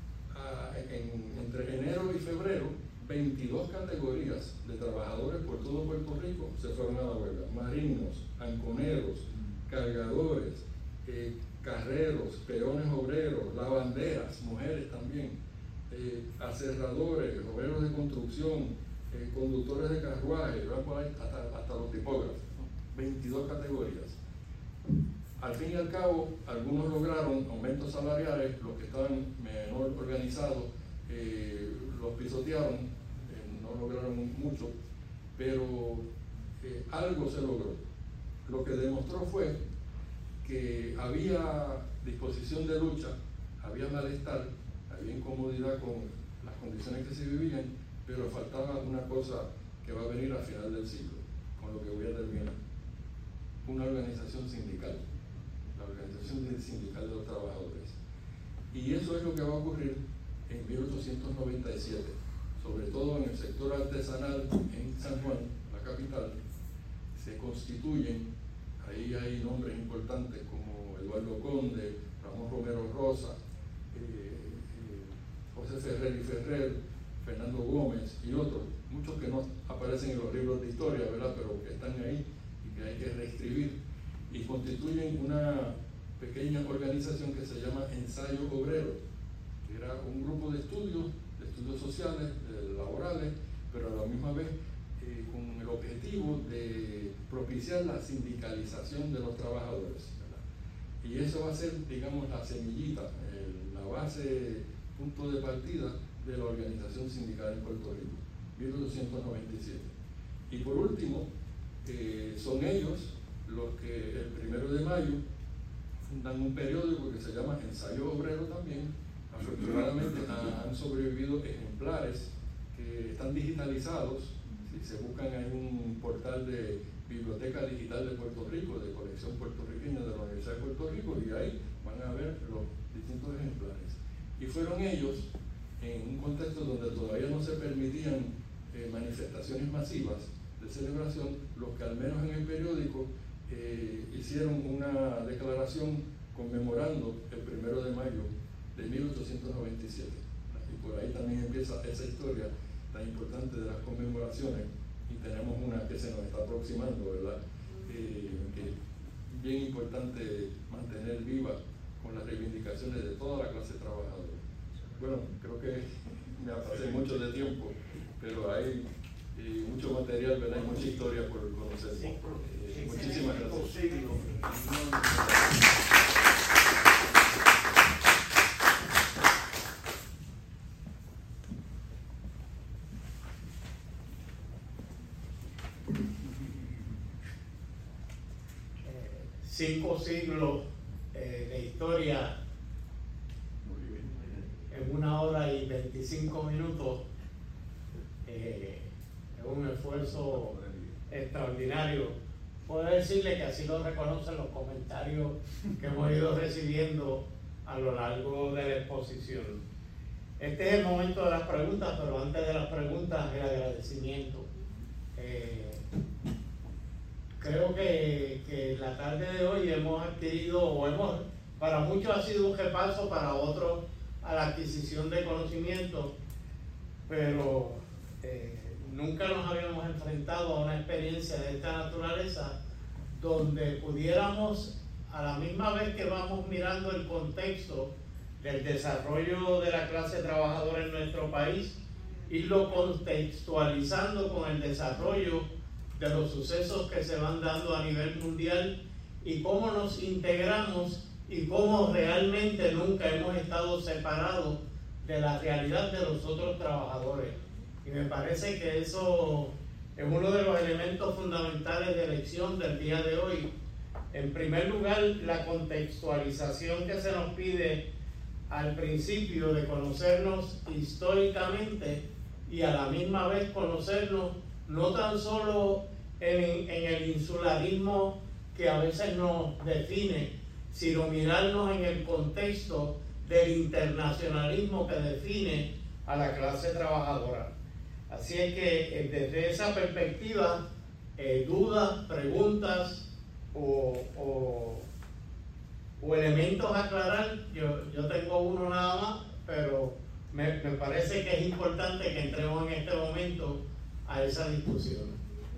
entre enero y febrero, 22 categorías de trabajadores por todo Puerto Rico se fueron a la huelga. Marinos, anconeros, cargadores, carreros, peones obreros, lavanderas, mujeres también, aserradores, obreros de construcción, conductores de carruajes, hasta los tipógrafos, ¿no? 22 categorías. Al fin y al cabo, algunos lograron aumentos salariales, los que estaban menor organizados los pisotearon, no lograron mucho, pero algo se logró. Lo que demostró fue que había disposición de lucha, había malestar, había incomodidad con las condiciones que se vivían, pero faltaba una cosa que va a venir al final del siglo, con lo que voy a terminar: una organización sindical, la organización sindical de los trabajadores. Y eso es lo que va a ocurrir en 1897, sobre todo en el sector artesanal en San Juan, la capital. Se constituyen, ahí hay nombres importantes como Eduardo Conde, Ramón Romero Rosa, José Ferrer y Ferrer, Fernando Gómez y otros, muchos que no aparecen en los libros de historia, ¿verdad?, pero que están ahí y que hay que reescribir, y constituyen una pequeña organización que se llama Ensayo Obrero, que era un grupo de estudios sociales, laborales, pero a la misma vez con el objetivo de propiciar la sindicalización de los trabajadores, ¿verdad? Y eso va a ser, digamos, la semillita, la base, punto de partida de la organización sindical en Puerto Rico, 1897. Y por último, son ellos los que el 1 de mayo fundan un periódico que se llama Ensayo Obrero también. Afortunadamente han sobrevivido ejemplares que están digitalizados. Si se buscan, hay un portal de Biblioteca Digital de Puerto Rico, de colección puertorriqueña de la Universidad de Puerto Rico, y ahí van a ver los distintos ejemplares. Y fueron ellos, en un contexto donde todavía no se permitían manifestaciones masivas de celebración, los que al menos en el periódico hicieron una declaración conmemorando el 1 de mayo de 1897. Y por ahí también empieza esa historia tan importante de las conmemoraciones, y tenemos una que se nos está aproximando, ¿verdad? Que es bien importante mantener viva con las reivindicaciones de toda la clase trabajadora. Bueno, creo que me pasé mucho de tiempo, pero hay mucho material, ¿verdad? Y mucha historia por conocer. Muchísimas gracias. Cinco siglos de historia en 1 hora y 25 minutos. Es un esfuerzo extraordinario. Puedo decirle que así lo reconocen los comentarios que hemos ido recibiendo a lo largo de la exposición. Este es el momento de las preguntas, pero antes de las preguntas, el agradecimiento. Creo que la tarde de hoy hemos adquirido, para muchos ha sido un repaso, para otros a la adquisición de conocimiento, pero nunca nos habíamos enfrentado a una experiencia de esta naturaleza donde pudiéramos, a la misma vez que vamos mirando el contexto del desarrollo de la clase trabajadora en nuestro país, irlo contextualizando con el desarrollo de los sucesos que se van dando a nivel mundial y cómo nos integramos y cómo realmente nunca hemos estado separados de la realidad de los otros trabajadores. Y me parece que eso es uno de los elementos fundamentales de elección del día de hoy. En primer lugar, la contextualización que se nos pide al principio de conocernos históricamente y a la misma vez conocernos no tan solo en el insularismo que a veces nos define, sino mirarnos en el contexto del internacionalismo que define a la clase trabajadora. Así es que desde esa perspectiva, dudas, preguntas o elementos a aclarar, yo tengo uno nada más, pero me parece que es importante que entremos en este momento a esa discusión.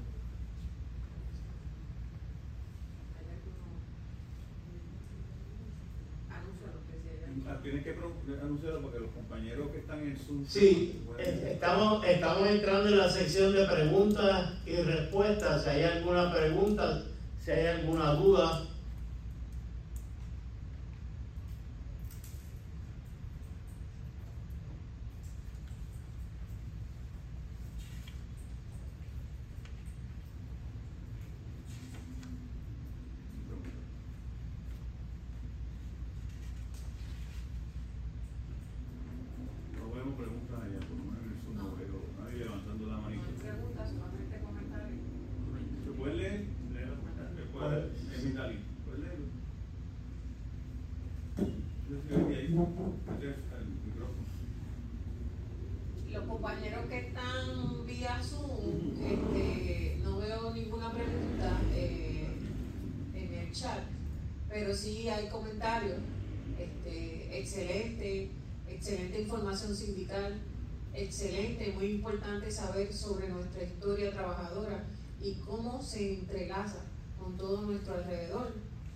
Tienes que anunciarlo porque los compañeros que están en Zoom... Sí, estamos entrando en la sección de preguntas y respuestas. Si hay alguna pregunta, si hay alguna duda. Preguntas allá, por lo menos en el Zoom no veo nadie levantando la manita. No hay preguntas, solamente comentarios. ¿Se puede leer? ¿Leer los comentarios? Es mi talito. ¿Puedes leerlo? Los compañeros que están vía Zoom, no veo ninguna pregunta en el chat, pero sí hay comentarios. Excelente información sindical, excelente, muy importante saber sobre nuestra historia trabajadora y cómo se entrelaza con todo nuestro alrededor.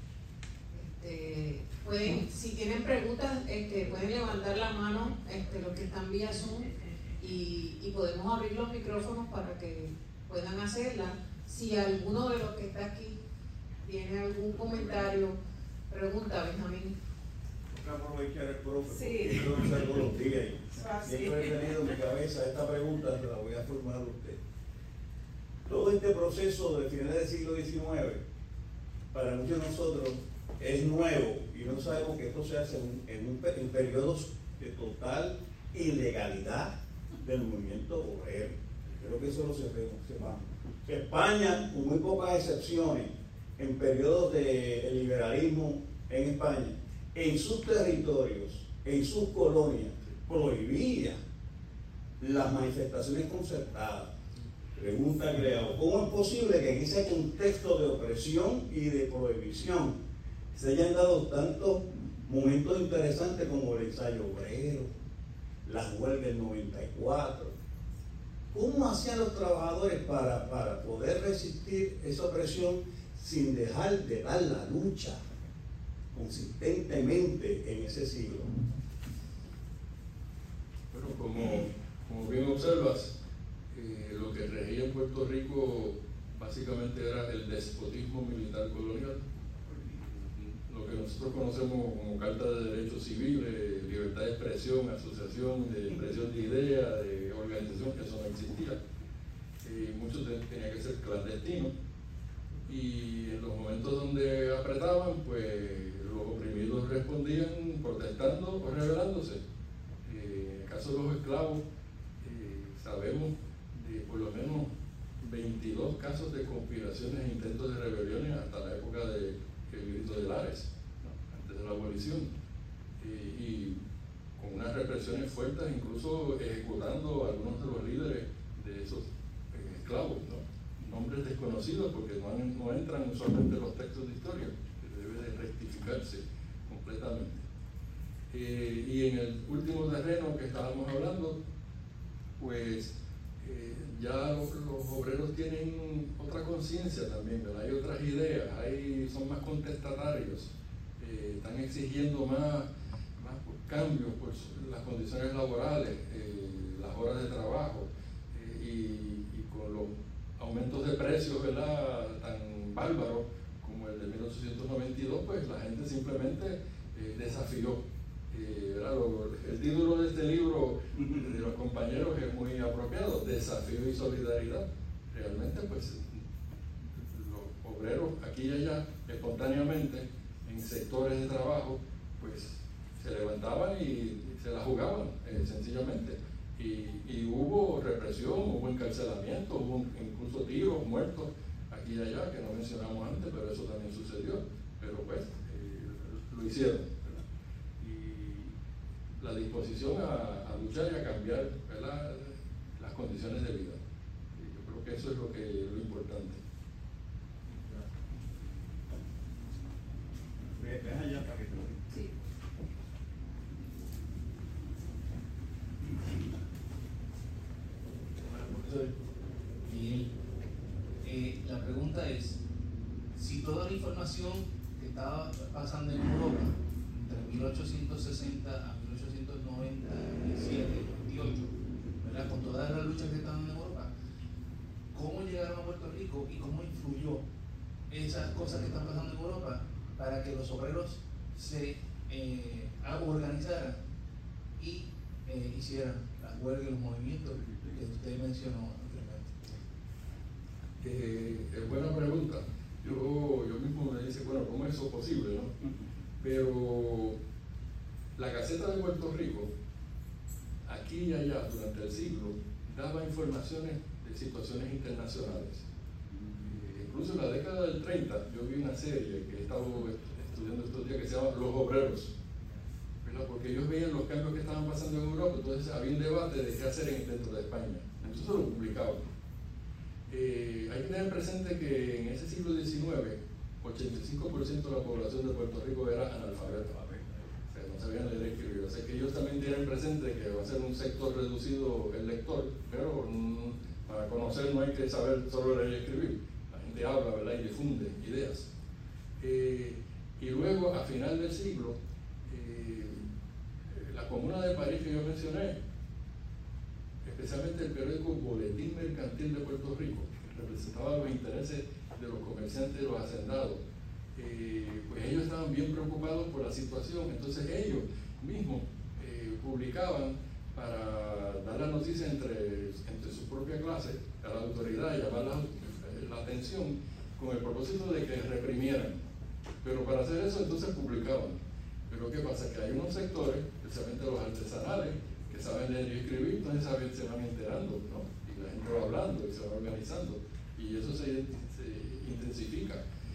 Si tienen preguntas, pueden levantar la mano los que están vía Zoom y podemos abrir los micrófonos para que puedan hacerla. Si alguno de los que está aquí tiene algún comentario, pregunta, Benjamín. Aprovechar el profe, sí. Yo lo todos los días y siempre he tenido en mi cabeza esta pregunta, la voy a formar a usted. Todo este proceso de finales del siglo XIX, para muchos de nosotros, es nuevo y no sabemos que esto se hace en periodos de total ilegalidad del movimiento obrero. Creo que eso lo sepamos. España, con muy pocas excepciones, en periodos de liberalismo en España, en sus territorios, en sus colonias, prohibía las manifestaciones concertadas. Pregunta creada, ¿cómo es posible que en ese contexto de opresión y de prohibición se hayan dado tantos momentos interesantes como el ensayo obrero, las huelgas del 94? ¿Cómo hacían los trabajadores para poder resistir esa opresión sin dejar de dar la lucha consistentemente en ese siglo? Bueno, como bien observas, lo que regía en Puerto Rico básicamente era el despotismo militar colonial, lo que nosotros conocemos como Carta de Derechos Civiles, libertad de expresión, asociación, de expresión de ideas, de organización, que eso no existía. Muchos tenían que ser clandestinos, y en los momentos donde apretaban, pues los oprimidos respondían protestando o rebelándose. En el caso de los esclavos, sabemos de por lo menos 22 casos de conspiraciones e intentos de rebeliones hasta la época del grito de Lares, ¿no? Antes de la abolición, y con unas represiones fuertes, incluso ejecutando a algunos de los líderes de esos esclavos, ¿no? Nombres desconocidos porque no entran usualmente en los textos de historia, que debe de rectificarse completamente. Y en el último terreno que estábamos hablando, pues ya los obreros tienen otra conciencia también, ¿verdad? Hay otras ideas, son más contestatarios, están exigiendo más cambios por las condiciones laborales, las horas de trabajo, y con los aumentos de precios, ¿verdad?, tan bárbaros como el de 1892, pues la gente simplemente desafió El título de este libro de los compañeros es muy apropiado, Desafío y Solidaridad. Realmente, pues, los obreros aquí y allá, espontáneamente, en sectores de trabajo, pues, se levantaban y se la jugaban, sencillamente. Y hubo represión, hubo encarcelamiento, hubo incluso tiros, muertos, aquí y allá, que no mencionamos antes, pero eso también sucedió. Pero pues, lo hicieron, ¿verdad? Y la disposición a luchar y a cambiar, ¿verdad?, las condiciones de vida. Y yo creo que eso es lo importante. Ven allá para que te lo diga. Sí. Bien, la pregunta es, si toda la información que estaba pasando en Europa entre 1860 a 1897, 98, ¿verdad?, con todas las luchas que estaban en Europa, ¿cómo llegaron a Puerto Rico y cómo influyó esas cosas que están pasando en Europa para que los obreros se organizaran y hicieran las huelgas y los movimientos que usted mencionó anteriormente? Es buena pregunta. Yo mismo me dice, bueno, ¿cómo es eso posible, no? Pero la Gaceta de Puerto Rico, aquí y allá, durante el siglo, daba informaciones de situaciones internacionales. Incluso en la década del 30, yo vi una serie que he estado estudiando estos días que se llama Los Obreros, ¿verdad?, porque ellos veían los cambios que estaban pasando en Europa, entonces había un debate de qué hacer dentro de España. Entonces lo publicaban. Hay que tener presente que en ese siglo XIX, 85% de la población de Puerto Rico era analfabeta, o sea, no sabían leer y escribir. O sea que ellos también tienen presente que va a ser un sector reducido el lector, pero para conocer no hay que saber solo leer y escribir. La gente habla, ¿verdad?, y difunde ideas. Y luego, a final del siglo, la Comuna de París que yo mencioné, especialmente el periódico Boletín Mercantil de Puerto Rico, que representaba los intereses de los comerciantes y los hacendados, pues ellos estaban bien preocupados por la situación. Entonces ellos mismos publicaban para dar la noticia entre su propia clase a la autoridad y llamar la atención con el propósito de que reprimieran. Pero para hacer eso entonces publicaban. Pero ¿qué pasa? Que hay unos sectores, especialmente los artesanales, que saben leer y escribir, entonces se van enterando, ¿no? Y la gente va hablando y se va organizando, y eso se intensifica.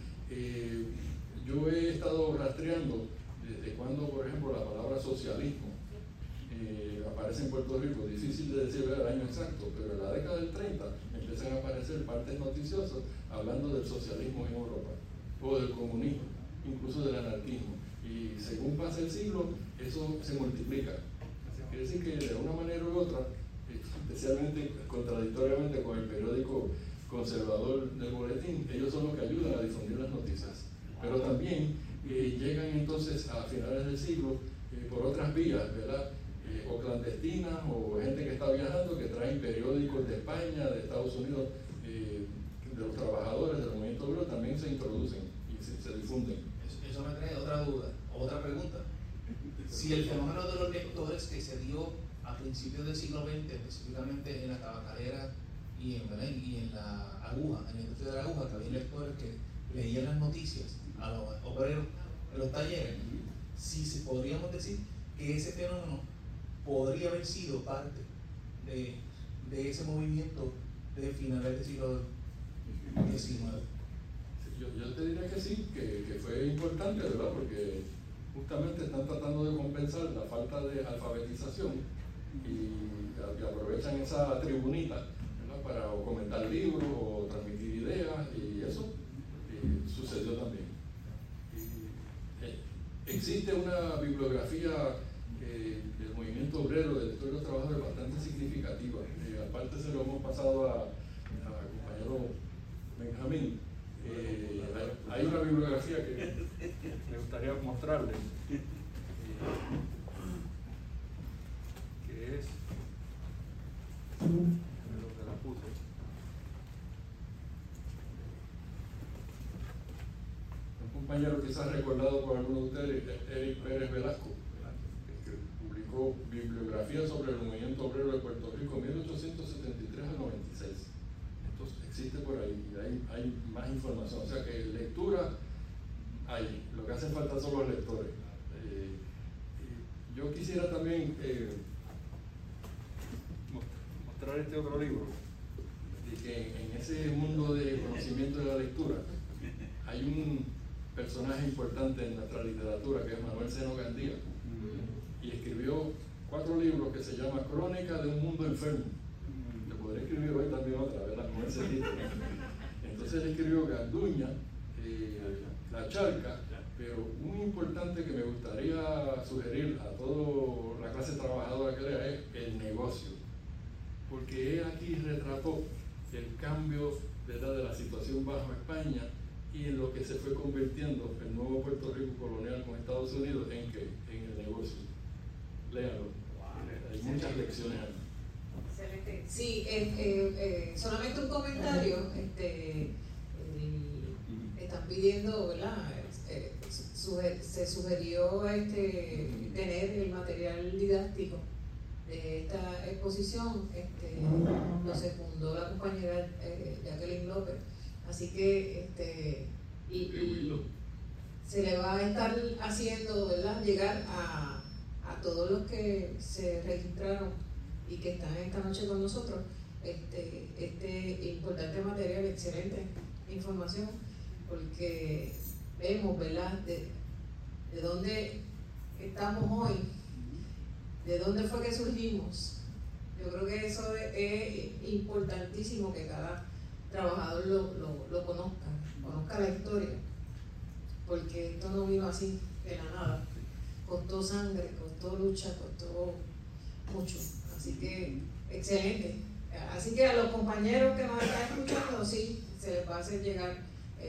Yo he estado rastreando desde cuando, por ejemplo, la palabra socialismo aparece en Puerto Rico. Difícil de decir el año exacto, pero en la década del 30 empiezan a aparecer partes noticiosas hablando del socialismo en Europa, o del comunismo, incluso del anarquismo. Y según pasa el siglo, eso se multiplica. Quiere decir que de una manera u otra, especialmente contradictoriamente con el periódico conservador del Boletín, ellos son los que ayudan a difundir las noticias. Pero también llegan entonces a finales del siglo por otras vías, ¿verdad? O clandestinas, o gente que está viajando, que traen periódicos de España, de Estados Unidos, de los trabajadores del movimiento obrero, también se introducen y se difunden. Eso me trae otra duda, otra pregunta. Si el fenómeno de los lectores que se dio a principios del siglo XX, específicamente en la tabacalera y en la aguja, en la industria de la aguja, que había lectores que leían las noticias a los obreros en los talleres, si podríamos decir que ese fenómeno podría haber sido parte de ese movimiento de finales del siglo XIX. Yo te diría que sí, que fue importante, ¿verdad? Porque justamente están tratando de compensar la falta de alfabetización y aprovechan esa tribunita, ¿verdad?, para o comentar libros o transmitir ideas, y eso sucedió también. Existe una bibliografía del movimiento obrero, del sector de los trabajadores, bastante significativa. Aparte se lo hemos pasado a compañero Benjamín. Hay una bibliografía que me gustaría mostrarles, que es donde la puse. Un compañero quizás recordado por algunos de ustedes, Eric Pérez Velasco, que sacó bibliografía sobre el movimiento obrero de Puerto Rico 1873 al 96. Esto existe por ahí y hay más información. O sea que lectura hay, lo que hace falta son los lectores. Yo quisiera también mostrar este otro libro, de que en ese mundo de conocimiento de la lectura hay un personaje importante en nuestra literatura que es Manuel Seno Gandía, y escribió 4 libros que se llama Crónica de un mundo enfermo. Le podré escribir hoy también otra, ¿verdad? Con ese título. Entonces él escribió Ganduña, La Charca, pero un importante que me gustaría sugerir a toda la clase trabajadora que lea es El Negocio, porque él aquí retrató el cambio, ¿verdad?, de la situación bajo España y en lo que se fue convirtiendo el nuevo Puerto Rico colonial con Estados Unidos en el negocio. Léalo. Hay muchas lecciones ahí. Excelente. Sí, solamente un comentario. Están pidiendo, ¿verdad? Se sugirió tener el material didáctico de esta exposición. Lo secundó la compañera Jacqueline López. Así que y se le va a estar haciendo, ¿verdad?, llegar a todos los que se registraron y que están esta noche con nosotros este importante material, excelente información, porque vemos, ¿verdad?, de dónde estamos hoy, de dónde fue que surgimos. Yo creo que eso es importantísimo, que cada trabajador lo conozca la historia, porque esto no vino así de la nada, costó sangre, costó lucha, costó mucho, así que excelente. Así que a los compañeros que nos están escuchando, sí, se les va a hacer llegar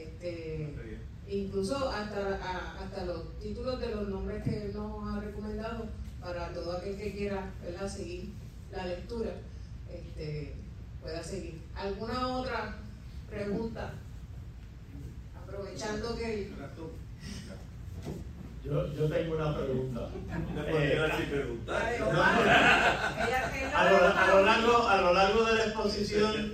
incluso hasta los títulos de los nombres que él nos ha recomendado, para todo aquel que quiera, ¿verdad?, seguir la lectura, pueda seguir. ¿Alguna otra pregunta? Aprovechando que yo tengo una pregunta. A lo largo de la exposición,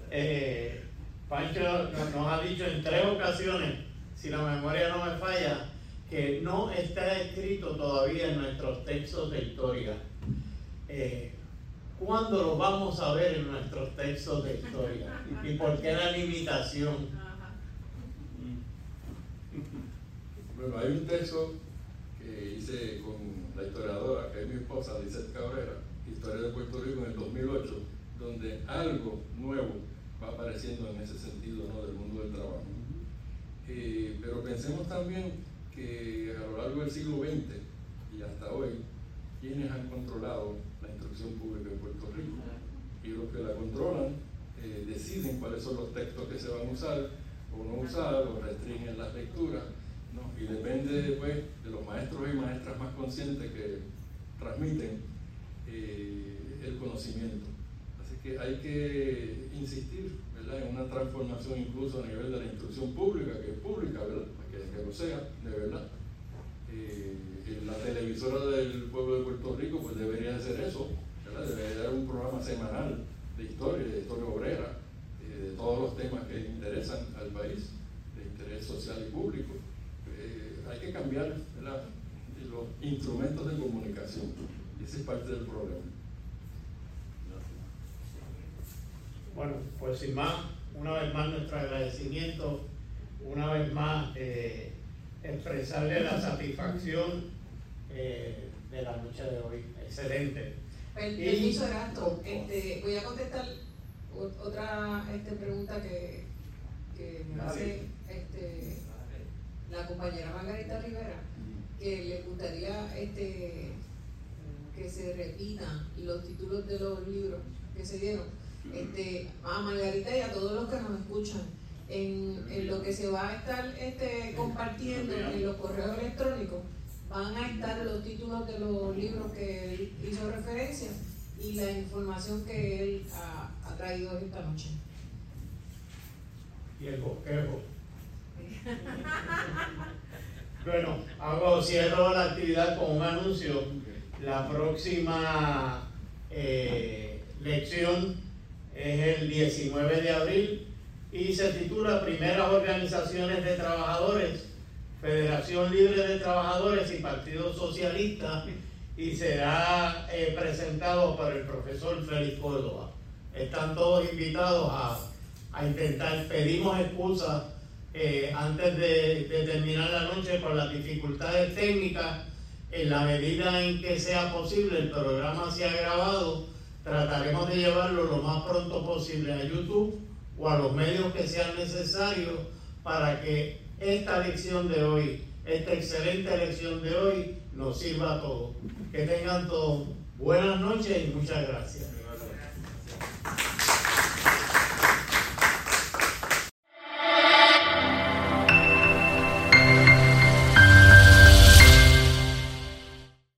Pancho nos ha dicho en 3 ocasiones, si la memoria no me falla, que no está escrito todavía en nuestros textos de historia. ¿Cuándo lo vamos a ver en nuestros textos de historia? ¿Y por qué la limitación? Bueno, hay un texto que hice con la historiadora, que es mi esposa, Lizeth Cabrera, Historia de Puerto Rico, en el 2008, donde algo nuevo va apareciendo en ese sentido, ¿no?, del mundo del trabajo. Pero pensemos también que a lo largo del siglo XX y hasta hoy, quienes han controlado la instrucción pública en Puerto Rico, y los que la controlan deciden cuáles son los textos que se van a usar o no usar, o restringen las lecturas, ¿no? Y depende después de los maestros y maestras más conscientes que transmiten el conocimiento. Así que hay que insistir, ¿verdad?, en una transformación incluso a nivel de la instrucción pública, que es pública, ¿verdad?, que lo sea, de verdad. La televisora del pueblo de Puerto Rico pues debería hacer eso, ¿verdad? Debería dar un programa semanal de historia obrera, de todos los temas que interesan al país, de interés social y público. Hay que cambiar, ¿verdad?, los instrumentos de comunicación, y ese es parte del problema. Bueno, pues sin más, una vez más nuestro agradecimiento, una vez más expresarle la satisfacción de la noche de hoy. Excelente. Permiso, Erasto. Voy a contestar otra pregunta que me hace la compañera Margarita Rivera, que le gustaría que se repitan los títulos de los libros que se dieron. A Margarita y a todos los que nos escuchan, en lo que se va a estar compartiendo en los correos electrónicos, van a estar los títulos de los libros que él hizo referencia y la información que él ha traído esta noche. Y el bosquejo. Bueno, cierro la actividad con un anuncio. La próxima lección es el 19 de abril y se titula Primeras Organizaciones de Trabajadores, Federación Libre de Trabajadores y Partido Socialista, y será presentado por el profesor Félix Córdoba. Están todos invitados a intentar. Pedimos excusas antes de terminar la noche por las dificultades técnicas. En la medida en que sea posible, el programa se ha grabado. Trataremos de llevarlo lo más pronto posible a YouTube o a los medios que sean necesarios para que esta lección de hoy, esta excelente lección de hoy, nos sirva a todos. Que tengan todos buenas noches y muchas gracias.